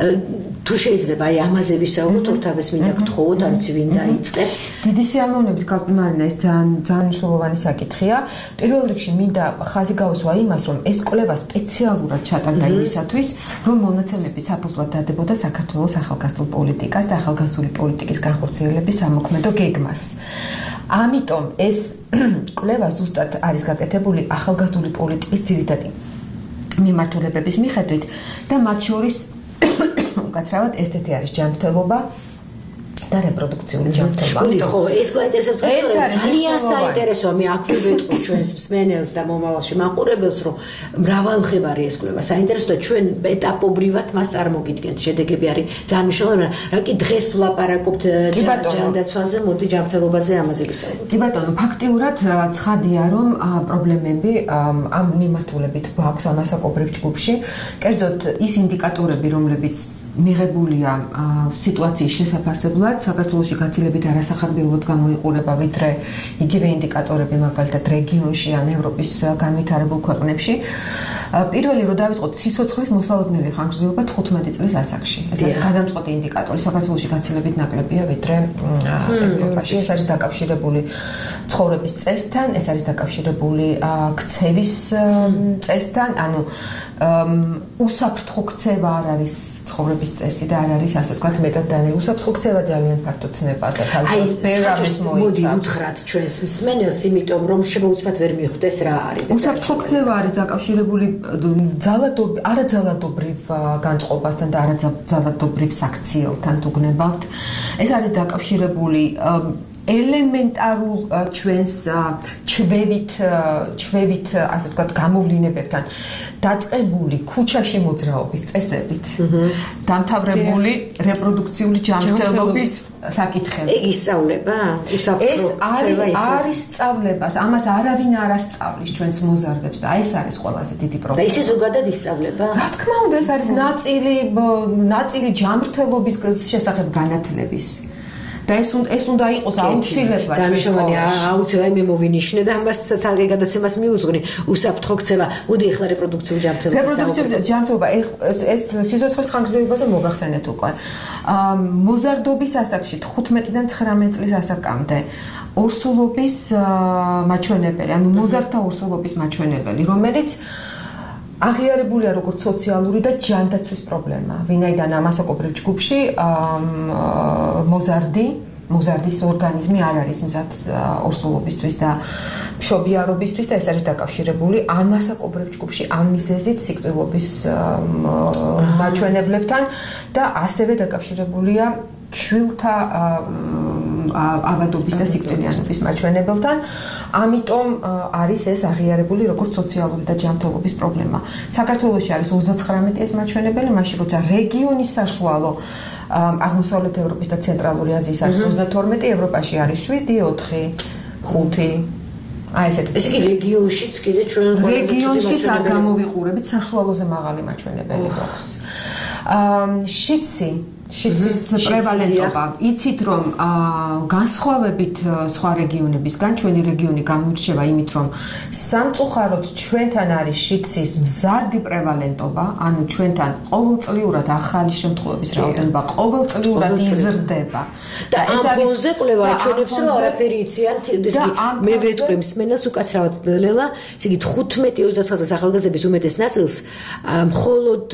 თუ შეიძლება აი ამაზე ვისაუბროთ, ორთავეს მინდა გთხოვოთ, არ ვიცი ვინ დაიწყებს. დიდი სიამოვნებით კალპინალინა, ეს ძალიან ძალიან მნიშვნელოვანი საკითხია. პირველ რიგში მინდა ხაზი გავუსვა იმას, რომ ეს კვლევა სპეციალურად ჩატარდა იმისათვის, რომ მონაცემები საფუძვლად დადებოდა საქართველოს ახალგაზრდულ პოლიტიკას და ახალგაზრდული პოლიტიკის განხორციელების სამოქმედო გეგმას. ამიტომ ეს კვლევა ზუსტად არის გაკეთებული ახალგაზრდული პოლიტიკის ძირითადი მიმართულებების მიხედვით და მათ შორის უკაცრავად ერთ-ერთი არის ჯანმრთელობა და რეპროდუქციული ჯანმრთელობა. მოდი ხო, ეს გვაინტერესებს ხოლმე, ძალიან საინტერესოა, მე აქ ვიტყვი ჩვენს მსმენელს და მომავალში მაყურებელს, რომ მრავალმხრივარი ეს კვლევა საინტერესოა, ჩვენ ეტაპობრივად მას წარმოგიდგენთ. შედეგები არის ძალიან მნიშვნელოვანი, რა კი დღეს ვლაპარაკობთ ჯანდაცვაზე, მოდი ჯანმრთელობაზე ამაზე ვისაუბროთ. კი ბატონო, ფაქტიურად ცხადია, რომ პრობლემები ამ მიმართულებით გვაქვს ამ ასაკობრივ ჯგუფში, კერძოდ ის ინდიკატორები, რომლებიც მიღებულია სიტუაციის შესაფასებლად საქართველოში გაცილებით არასახარბიელოდ გამოიყურება ვიდრე იგივე ინდიკატორები მაგალითად რეგიონში ან ევროპის განვითარებულ ქვეყნებში. პირველი რომ დავიწყოთ სიცოცხლის მოსალოდნელი ხანგრძლივობა თხუთმეტი წლის ასაკში. ეს არის გადამწყვეტი ინდიკატორი. საქართველოში გაცილებით ნაკლებია ვიდრე ევროპაში. ეს არის დაკავშირებული ცხოვრების წესთან, ეს არის დაკავშირებული ქცევის წესთან, ანუ უსაფრთხო ქცევა არ არის ცხოვრების წესი და არ არის ასე ვთქვათ მეტად დანერგილი. უსაფრთხო ქცევა ძალიან ფართო ცნება და თავისუფლად ბევრ ამის მოიცავს. მოდი უთხრათ ჩვენს მსმენელს, იმიტომ რომ შემოუცბად ვერ მიხვდეს რა არის. უსაფრთხო ქცევა არის დაკავშირებული ძალადობრივ, არაძალადობრივ განწყობასთან და არაძალადობრივ საქციელთან თუ გნებავთ. ეს არის დაკავშირებული ელემენტარულ ჩვენს ჩვევით ჩვევით ასე ვთქვათ გამოვლინებებთან დაწყებული ქუჩაში მოძრაობის წესებით დამთავრებული რეპროდუქციული ჯანმრთელობის საკითხები. ეგ ისწავლება? ეს არის არის სწავლება, ამას არავინ არ ასწავლის ჩვენს მოზარდებს და ეს არის ყველაზე დიდი პრობლემა. და ისე ზოგადად ისწავლება? რა თქმა უნდა, ეს არის ნაწილი ნაწილი ჯანმრთელობის შესახებ განათლების. და ეს ეს უნდა იყოს აუცილებლად. ძალიან აუცილებლად მე მოვინიშნე და ამას ცალკე გადაცემას მიუძღვნი. უსაფრთხო ქცევა, მოდი ახლა რეპროდუქციული ჯანმრთელობა. რეპროდუქციული ჯანმრთელობა ეს სიცოცხლის ხანგრძლივობაზე მოგახსენეთ უკვე. მოზარდობის ასაკში თხუთმეტიდან ცხრამეტი წლის ასაკამდე ორსულობის მაჩვენებელი, ანუ მოზარდთა ორსულობის მაჩვენებელი, რომელიც აღიარებულია როგორც სოციალური და ჯანდაცვის პრობლემა. ვინაიდან ამ ასაკობრივ ჯგუფში მოზარდი, მოზარდის ორგანიზმი არ არის მზად ორსულობისთვის და მშობიარობისთვის და ეს არის დაკავშირებული ამ ასაკობრივ ჯგუფში ამ მიზეზით სიკვდილობის მაჩვენებლებთან და ასევე დაკავშირებულია შვილთა ავადობის და სიკვდილიანობის მაჩვენებელთან. ამიტომ არის ეს აღიარებული როგორც სოციალური და ჯანმრთელობის პრობლემა. საქართველოში არის ოცდაცხრამეტი ეს მაჩვენებელი, მაშინ როცა რეგიონის საშუალო აღმოსავლეთ ევროპის და ცენტრალური აზიის არის ოცდათორმეტი, ევროპაში არის შვიდი, ოთხი, ხუთი. აი ესეთი. ეს იგი რეგიონშიც კიდე ჩვენ რეგიონშიც არ გამოვიყურებით, საშუალოზე მაღალი მაჩვენებელი გვაქვს. აა შიცი შიცის პრევალენტობა. იცით რომ განსხვავებით სხვა რეგიონებისგან ჩვენი რეგიონი გამოირჩევა იმით რომ სამწუხაროდ ჩვენთან არის შიცის მზარდი პრევალენტობა, ანუ ჩვენთან ყოველწლიურად ახალი შემთხვევების რაოდენობა ყოველწლიურად იზრდება. და ამ ფონზე კვლევა აჩვენებს რომ არაფერი იციან, მე ვეთქვი მსმენელს უკაცრავად ლელა, ესე იგი თხუთმეტი ოცდაცხრა ახალგაზრდების უმეტეს ნაწილს მხოლოდ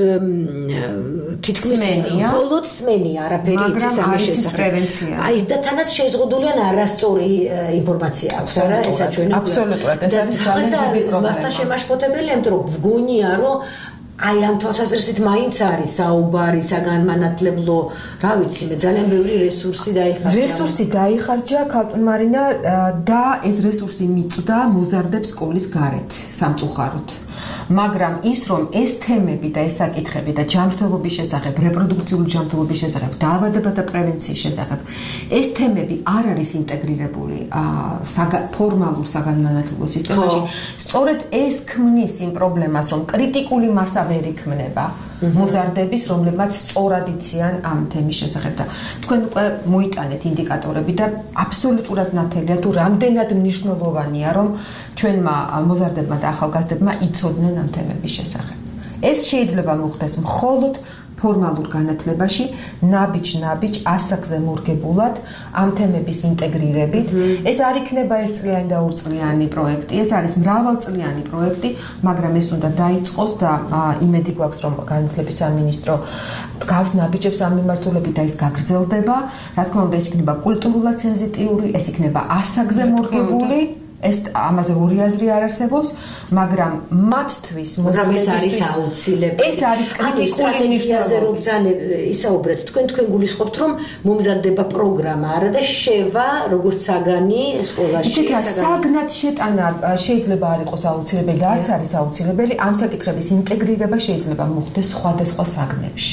თითქმის მხოლოდ სმენია, არაფერი იცის ამის შესახებ. აი და თანაც შეზღუდული ან არასწორი ინფორმაცია აქვს, არა, ეს აჩვენებს. აბსოლუტურად, ეს არის ძალიან დიდი პრობლემა. მართლა შემაშფოთებელია, იმიტომ რომ გვგონია, რომ აი ამ თვალსაზრისით მაინც არის საუბარი, საგანმანათლებლო, რა ვიცი, მე ძალიან ბევრი რესურსი დაიხარჯა. რესურსი დაიხარჯა ქალტუნ მარინა და ეს რესურსი მიწვდა მოზარდებს სკოლის გარეთ, სამწუხაროდ. მაგრამ ის რომ ეს თემები და ეს საკითხები და ჯანმრთელობის შესახებ, რეპროდუქციული ჯანმრთელობის შესახებ, დაავადებათა პრევენციის შესახებ, ეს თემები არ არის ინტეგრირებული ფორმალურ საგანმანათლებლო სისტემაში. სწორედ ეს ქმნის იმ პრობლემას, რომ კრიტიკული მასა ვერ იქმნება მოზარდების, რომლებმაც სწორად იციან ამ თემის შესახებ და თქვენ უკვე მოიტანეთ ინდიკატორები და აბსოლუტურად ნათელია თუ რამდენად მნიშვნელოვანია რომ ჩვენმა მოზარდებმა და ახალგაზრდებმა იცოდნენ ამ თემების შესახებ. ეს შეიძლება მოხდეს მხოლოდ ფორმალურ განათლებაში, ნაბიჯ-ნაბიჯ, ასაკზე მორგებულად ამ თემების ინტეგრირებით. ეს არ იქნება ერთწლიანი და ორწლიანი პროექტი, ეს არის მრავალწლიანი პროექტი, მაგრამ ეს უნდა დაიწყოს და იმედი გვაქვს, რომ განათლების სამინისტრო გავს ნაბიჯებს ამ მიმართულებით და ეს გაგრძელდება. რა თქმა უნდა, ეს იქნება კულტურულად სენზიტიური, ეს იქნება ასაკზე მორგებული. ეს ამაზე ორი აზრი არ არსებობს, მაგრამ მათთვის მოზარდების ეს არის აუცილებელი. ეს არის კრიტიკული მნიშვნელობა. რომ ძალიან ისაუბრეთ, თქვენ თქვენ გულისხმობთ, რომ მომზადდება პროგრამა არა და შევა როგორც საგანი სკოლაში. იცით რა, საგნად შეტანა შეიძლება არ იყოს აუცილებელი და არც არის აუცილებელი, ამ საკითხების ინტეგრირება შეიძლება მოხდეს სხვადასხვა საგნებში.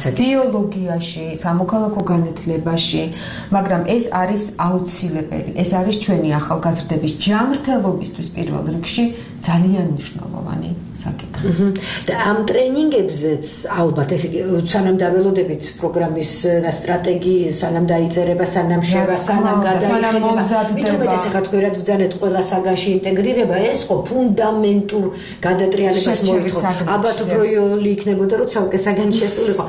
ბიოლოგიაში, სამოქალაქო განათლებაში, მაგრამ ეს არის აუცილებელი. ეს არის ჩვენი ახალგაზრდების ჯანმრთელობისთვის პირველ რიგში ძალიან მნიშვნელოვანი საკითხი. და ამ ტრენინგებზეც ალბათ ეს სანამ დაველოდებით პროგრამის და სტრატეგიის, სანამ დაიწერება, სანამ შევა, სანამ გადაიხედება. მithumet ეს ახლა თქვენ რაც ბრძანეთ ყველა საგანში ინტეგრირება, ეს ხო ფუნდამენტურ გადატრიალებას მოითხოვს. ალბათ უფრო იოლი იქნებოდა რომ ცალკე საგანი შესულიყო.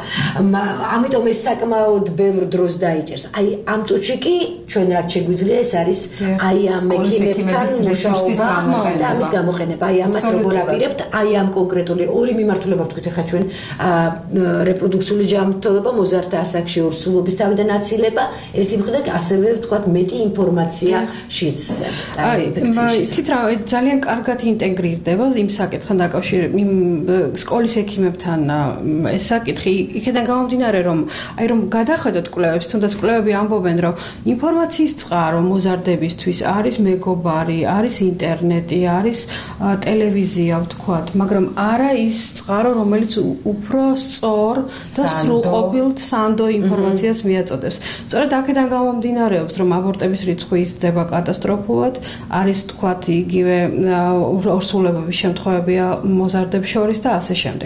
ამიტომ ეს საკმაოდ ბევრ დროს დაიჭერს. აი ამ წუთში კი ჩვენ რაც შეგვიძლია ეს არის აი ამ მექიმებთან მუშაობა და ამის გამოყენება. აი ამას როგორ აპირებთ, აი ამ კონკრეტული ორი მიმართულება ვთქვით ახლა ჩვენ რეპროდუქციული ჯანმრთელობა, მოზარდთა ასაკში ორსულობის თავიდან აცილება, ერთი მხრიდან ასევე ვთქვათ მეტი ინფორმაცია შიც. აი, იცით რა, ძალიან კარგად ინტეგრირდება იმ საკითხთან დაკავშირებით, იმ სკოლის ექიმებთან ეს საკითხი იქიდან გამომდინარე, რომ აი რომ გადახედოთ კვლევებს, თუნდაც კვლევები ამბობენ, რომ ინფორმაციის წყარო მოზარდებისთვის არის მეგობარი, არის ინტერნეტი, არის ტელევიზია, ვთქვათ, მაგრამ არა ის წყარო, რომელიც უფრო სწორ და სრულყოფილ სანდო ინფორმაციას მიაწოდებს. სწორედ აქედან გამომდინარეობს, რომ აბორტების რიცხვი იზრდება კატასტროფულად, არის ვთქვათ იგივე ორსულებების შემთხვევებია მოზარდებს შორის და ასე შემდეგ.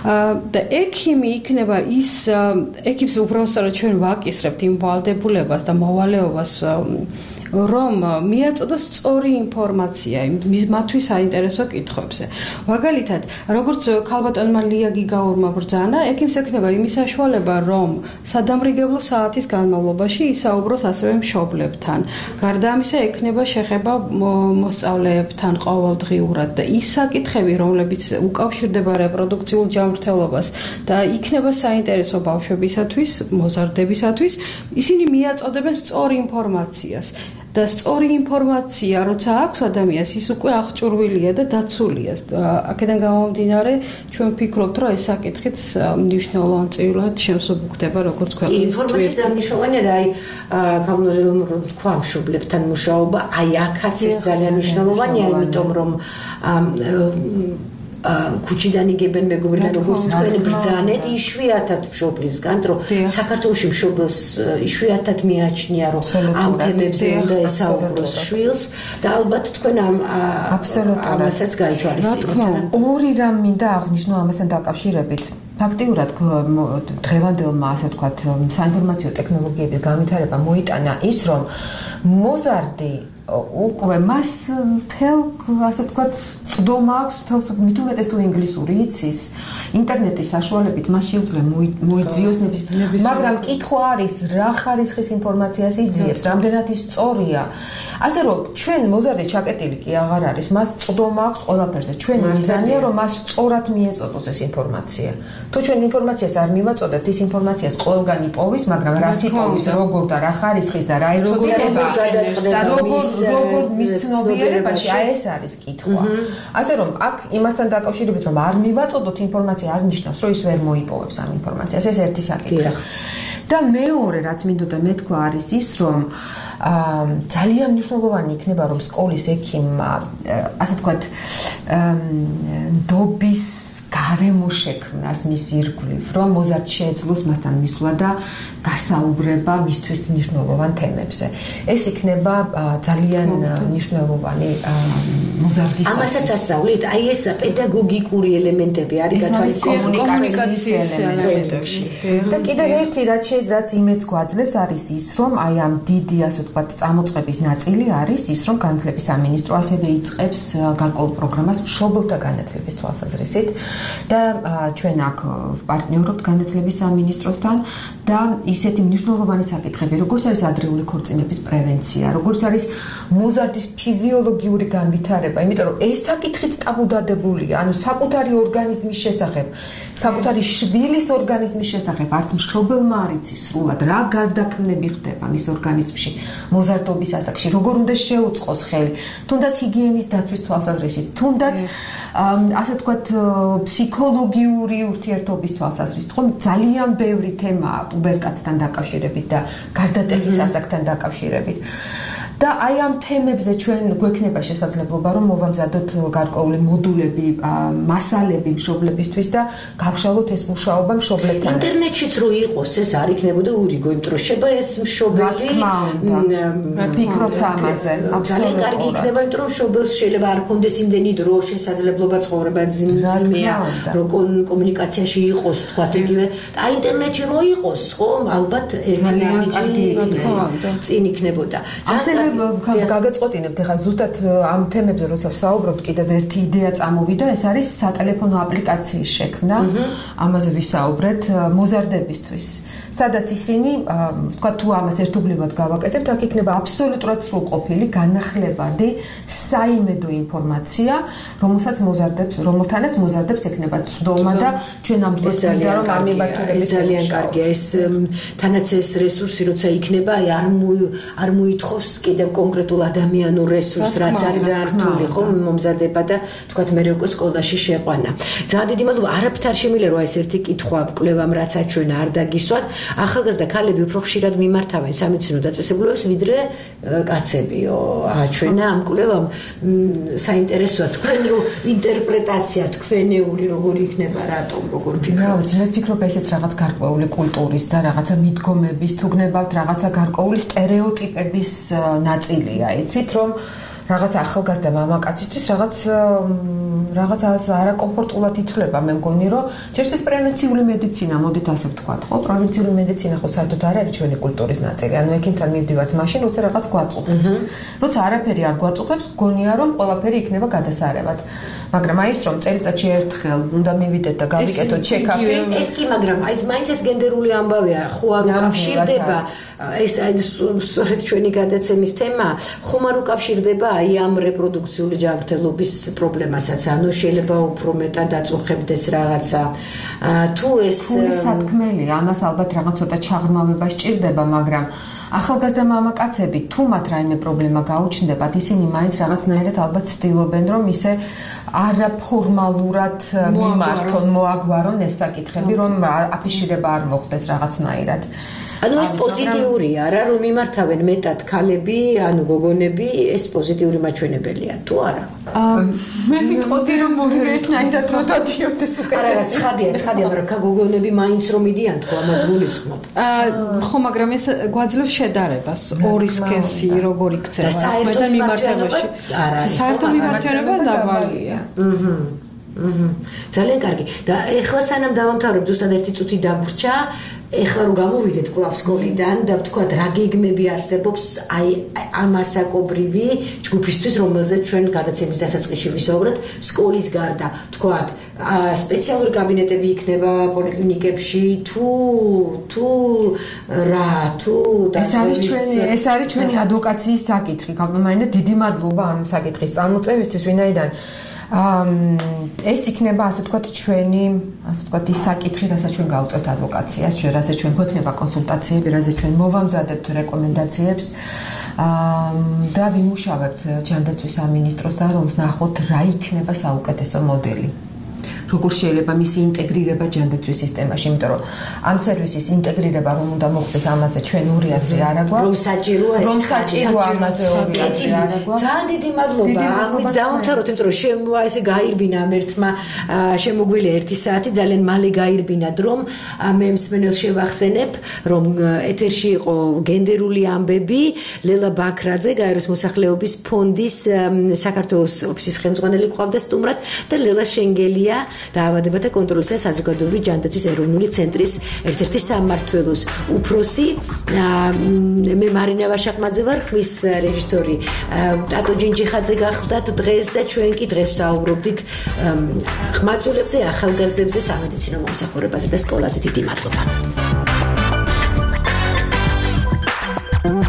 და ექიმი იქნება ის ექიმს უბრალოდ ჩვენ ვაკისრებთ იმ ვალდებულებას და მოვალეობას რომ მიაწოდოს სწორი ინფორმაცია მათთვის საინტერესო კითხვებზე. მაგალითად, როგორც ქალბატონმა ლია გიგაურმა ბრძანა, ექიმს ექნება იმის საშუალება, რომ სადამრიგებლო საათის განმავლობაში ისაუბროს ასევე მშობლებთან. გარდა ამისა, ექნება შეხება მოსწავლეებთან ყოველდღიურად და ის საკითხები, რომლებიც უკავშირდება რეპროდუქციულ ჯანმრთელობას და იქნება საინტერესო ბავშვებისათვის, მოზარდებისათვის, ისინი მიაწოდებენ სწორ ინფორმაციას. და სწორი ინფორმაცია, როცა აქვს ადამიანს, ის უკვე აღჭურვილია და დაცულია. აქედან გამომდინარე, ჩვენ ვფიქრობთ, რომ ეს საკითხიც მნიშვნელოვან წილად შემსუბუქდება როგორც ქვეყნის ინფორმაციის მნიშვნელოვანია და აი გამოდელმ თქვა მშობლებთან მუშაობა, აი აქაც ეს ძალიან მნიშვნელოვანია, იმიტომ რომ ქუჩიდან იგებენ მეგობრიდან როგორც თქვენ ბრძანეთ იშვიათად მშობლისგან რომ საქართველოში მშობელს იშვიათად მიაჩნია რომ ამ თემებზე უნდა ესაუბროს შვილს და ალბათ თქვენ ამ აბსოლუტურად გაითვალისწინებთ. რა თქმა უნდა, ორი რამ მინდა აღვნიშნო ამასთან დაკავშირებით. ფაქტიურად დღევანდელმა ასე ვთქვათ საინფორმაციო ტექნოლოგიების განვითარება მოიტანა ის რომ მოზარდი უკვე მას თელ ასე ვთქვათ წვდომა აქვს თელს მით უმეტეს თუ ინგლისური იცის ინტერნეტის საშუალებით მას შეუძლია მოიძიოს ნებისმიერ მაგრამ კითხვა არის რა ხარისხის ინფორმაციას იძიებს რამდენად ის სწორია ასე რომ ჩვენ მოზარდი ჩაკეტილი კი აღარ არის მას წვდომა აქვს ყველაფერზე ჩვენი მიზანია რომ მას სწორად მიეწოდოს ეს ინფორმაცია თუ ჩვენ ინფორმაციას არ მივაწოდებთ ის ინფორმაციას ყველგან იპოვის მაგრამ რას იპოვის როგორ და რა ხარისხის და რა ეწოდება და როგორ როგორ მის ცნობიერებაში აი ეს არის კითხვა. ასე რომ აქ იმასთან დაკავშირებით რომ არ მივაწოდოთ ინფორმაცია არ ნიშნავს რომ ის ვერ მოიპოვებს ამ ინფორმაციას. ეს ერთი საკითხი. და მეორე რაც მინდოდა მეთქვა არის ის რომ ძალიან მნიშვნელოვანი იქნება რომ სკოლის ექიმმა ასე ვთქვათ ნდობის გარემო შექმნას მის ირგვლივ რომ მოზარდს შეეძლოს მასთან მისვლა და გასაუბრება მისთვის მნიშვნელოვან თემებზე. ეს იქნება ძალიან მნიშვნელოვანი მოზარდის ამასაც ასწავლით, აი ეს პედაგოგიკური ელემენტები არის კომუნიკაციის ელემენტებში. და კიდევ ერთი რაც შეიძლება იმედს გვაძლევს არის ის რომ აი ამ დიდი ასე ვთქვათ წამოწყების ნაწილი არის ის რომ განათლების სამინისტრო ასევე იწყებს გარკვეულ პროგრამას მშობელთა განათლების თვალსაზრისით და ჩვენ აქ პარტნიორობთ განათლების სამინისტროსთან და ისეთი მნიშვნელოვანი საკითხები, როგორც არის ადრეული ქორწინების პრევენცია, როგორც არის მოზარდის ფიზიოლოგიური განვითარება, იმიტომ რომ ეს საკითხიც ტაბუდადებულია, ანუ საკუთარი ორგანიზმის შესახებ, საკუთარი შვილის ორგანიზმის შესახებ, არც მშობელმა არ იცის სრულად რა გარდაქმნები ხდება მის ორგანიზმში, მოზარდობის ასაკში, როგორ უნდა შეუწყოს ხელი, თუნდაც ჰიგიენის დაცვის თვალსაზრისით, თუნდაც ასე ვთქვათ ფსიქოლოგიური ურთიერთობის თვალსაზრისით, ხომ ძალიან ბევრი თემაა პუბერტატთან დაკავშირებით და გარდატეხის ასაკთან დაკავშირებით. და აი ამ თემებზე ჩვენ გვექნება შესაძლებლობა რომ მოვამზადოთ გარკვეული მოდულები, მასალები მშობლებისთვის და გავშალოთ ეს მუშაობა მშობლებთან. ინტერნეტშიც რო იყოს, ეს არ იქნებოდა ურიგო, იმიტომ რომ შეიძლება ეს მშობელი რა ფიქრობთ ამაზე? აბსოლუტურად კარგი იქნება, იმიტომ რომ მშობელს შეიძლება არ კონდეს იმდენი დრო, შესაძლებლობა ცხოვრება ძიმეა, რომ კომუნიკაციაში იყოს, თქვათ იგივე. და აი ინტერნეტში რო იყოს, ხო, ალბათ ძალიან კარგი იქნება. წინ იქნებოდა. ასევე გაგეწყოტინებთ ახლა ზუსტად ამ თემებზე როცა ვსაუბრობთ კიდევ ერთი იდეა წამოვიდა ეს არის სატელეფონო აპლიკაციის შექმნა ამაზე ვისაუბრეთ მოზარდებისთვის სადაც ისინი თქვა თუ ამას ერთობლივად გავაკეთებთ აქ იქნება აბსოლუტურად სრულყოფილი განახლებადი საიმედო ინფორმაცია რომელსაც მოზარდებს რომელთანაც მოზარდებს ექნება ცდომა და ჩვენ ამდღეს მინდა რომ ამ მიმართულებით ძალიან კარგია ეს თანაც ეს რესურსი როცა იქნება აი არ არ მოითხოვს კიდევ კონკრეტულ ადამიანურ რესურსს რაც არის ძალიან რთული ხო მომზადება და თქვათ მე უკვე სკოლაში შეყვანა ძალიან დიდი მადლობა არაფრით არ შემიძლია რომ ეს ერთი კითხვა კვლევამ რაც აჩვენა არ დაგისვათ ახალგაზრდა ქალები უფრო ხშირად მიმართავენ სამეცნიერო დაწესებულებებს ვიდრე კაცებიო აჩვენა ამ კვლევამ საინტერესოა თქვენ რო ინტერპრეტაცია თქვენეული როგორი იქნება რატომ როგორ ფიქრობთ მე ვფიქრობ ესეც რაღაც გარკვეული კულტურის და რაღაცა მიდგომების თუ გნებავთ რაღაცა გარკვეული სტერეოტიპების ნაწილია იცით რომ რაღაც ახალგაზრდა მამაკაცისთვის რაღაც რაღაც არაკომფორტულად ითვლება მე მგონი რომ ჯერჯერობით პრევენციული მედიცინა მოდით ასე ვთქვათ ხო პრევენციული მედიცინა ხო საერთოდ არ არის ჩვენი კულტურის ნაწილი ანუ ექიმთან მივდივართ მაშინ როცა რაღაც გვაწუხებს როცა არაფერი არ გვაწუხებს გონია რომ ყველაფერი იქნება გადასარევად მაგრამ აი ეს რომ წელიწადში ერთხელ უნდა მივიდეთ და გავიკეთოთ ჩეკაპი ეს კი მაგრამ აი მაინც ეს გენდერული ამბავია ხო არ უკავშირდება ეს აი სწორედ ჩვენი გადაცემის თემა ხომ არ უკავშირდება აი ამ რეპროდუქციული ჯანმრთელობის პრობლემასაც ანუ შეიძლება უფრო მეტად აწუხებდეს რაღაცა თუ ეს ფული სათქმელია ამას ალბათ რაღაც ცოტა ჩაღრმავება სჭირდება მაგრამ ახალგაზრდა მამაკაცები თუ მათ რაიმე პრობლემა გაუჩნდებათ, ისინი მაინც რაღაცნაირად ალბათ ცდილობენ, რომ ისე არაფორმალურად მიმართონ, მოაგვარონ ეს საკითხები, რომ აფიშირება არ მოხდეს რაღაცნაირად. ანუ ეს პოზიტიურია რა, რომ მიმართავენ მეტად ქალები, ანუ გოგონები, ეს პოზიტიური მაჩვენებელია თუ არა? მე ვიტყოდი რომ ორივე ერთნაირად რო დადიოდეს უკეთესია. არა, ცხადია, ცხადია, მაგრამ გოგონები მაინც რომ მიდიან თქო, ამას გულისხმობ. ხო, მაგრამ ეს გვაძლევს შედარებას, ორის სქესი როგორ იქცევა, მე და მიმართებაში. საერთო მიმართება დაბალია. აჰა. აჰა. ძალიან კარგი. და ეხლა სანამ დავამთავრებ, ზუსტად ერთი წუთი დაგვრჩა. ეხლა რომ გამოვიდეთ კვლავ სკოლიდან და ვთქვათ რა გეგმები არსებობს აი ამასაკობრივი ჯგუფისთვის, რომელზეც ჩვენ გადაცემის დასაწყისში ვისაუბრეთ, სკოლის გარდა, ვთქვათ, სპეციალური კაბინეტები იქნება პოლიკლინიკებში თუ თუ რა თუ ეს არის ჩვენი ეს არის ჩვენი ადვოკაციის საკითხი. გამომაინდა დიდი მადლობა ამ საკითხის წარმოწევისთვის, ვინაიდან ეს იქნება ასე ვთქვათ ჩვენი ასე ვთქვათ ის საკითხი, რასაც ჩვენ გავუწევთ ადვოკაციას, ჩვენ რასაც ჩვენ გვექნება კონსულტაციები, რასაც ჩვენ მოვამზადებთ რეკომენდაციებს და ვიმუშავებთ ჯანდაცვის სამინისტროსთან, რომ ვნახოთ რა იქნება საუკეთესო მოდელი. როგორ შეიძლება მისი ინტეგრირება ჯანდაცვის სისტემაში, იმიტომ რომ ამ სერვისის ინტეგრირება რომ უნდა მოხდეს, ამაზე ჩვენ ორი აზრი არ აგვაქვს. რომ საჭიროა ეს რომ საჭიროა ამაზე ორი აზრი არ აგვაქვს. ძალიან დიდი მადლობა. ამით დავამთავროთ, იმიტომ რომ შემოა ესე გაირბინა ამ ერთმა შემოგვილია ერთი საათი, ძალიან მალე გაირბინათ, რომ მე მსმენელს შევახსენებ, რომ ეთერში იყო გენდერული ამბები, ლელა ბაქრაძე, გაეროს მოსახლეობის ფონდის საქართველოს ოფისის ხელმძღვანელი ყავდა სტუმრად და ლელა შენგელია დაავადებათა კონტროლის და საზოგადოებრივი ჯანდაცვის ეროვნული ცენტრის ერთ-ერთი სამმართველოს უფროსი. მე მარინა ვაშაყმაძე ვარ, ხმის რეჟისორი ტატო ჯინჯიხაძე გახლდათ დღეს და ჩვენ კი დღეს ვსაუბრობდით ხმაწულებზე, ახალგაზრდებზე, სამედიცინო მომსახურებაზე და სკოლაზე. დიდი მადლობა.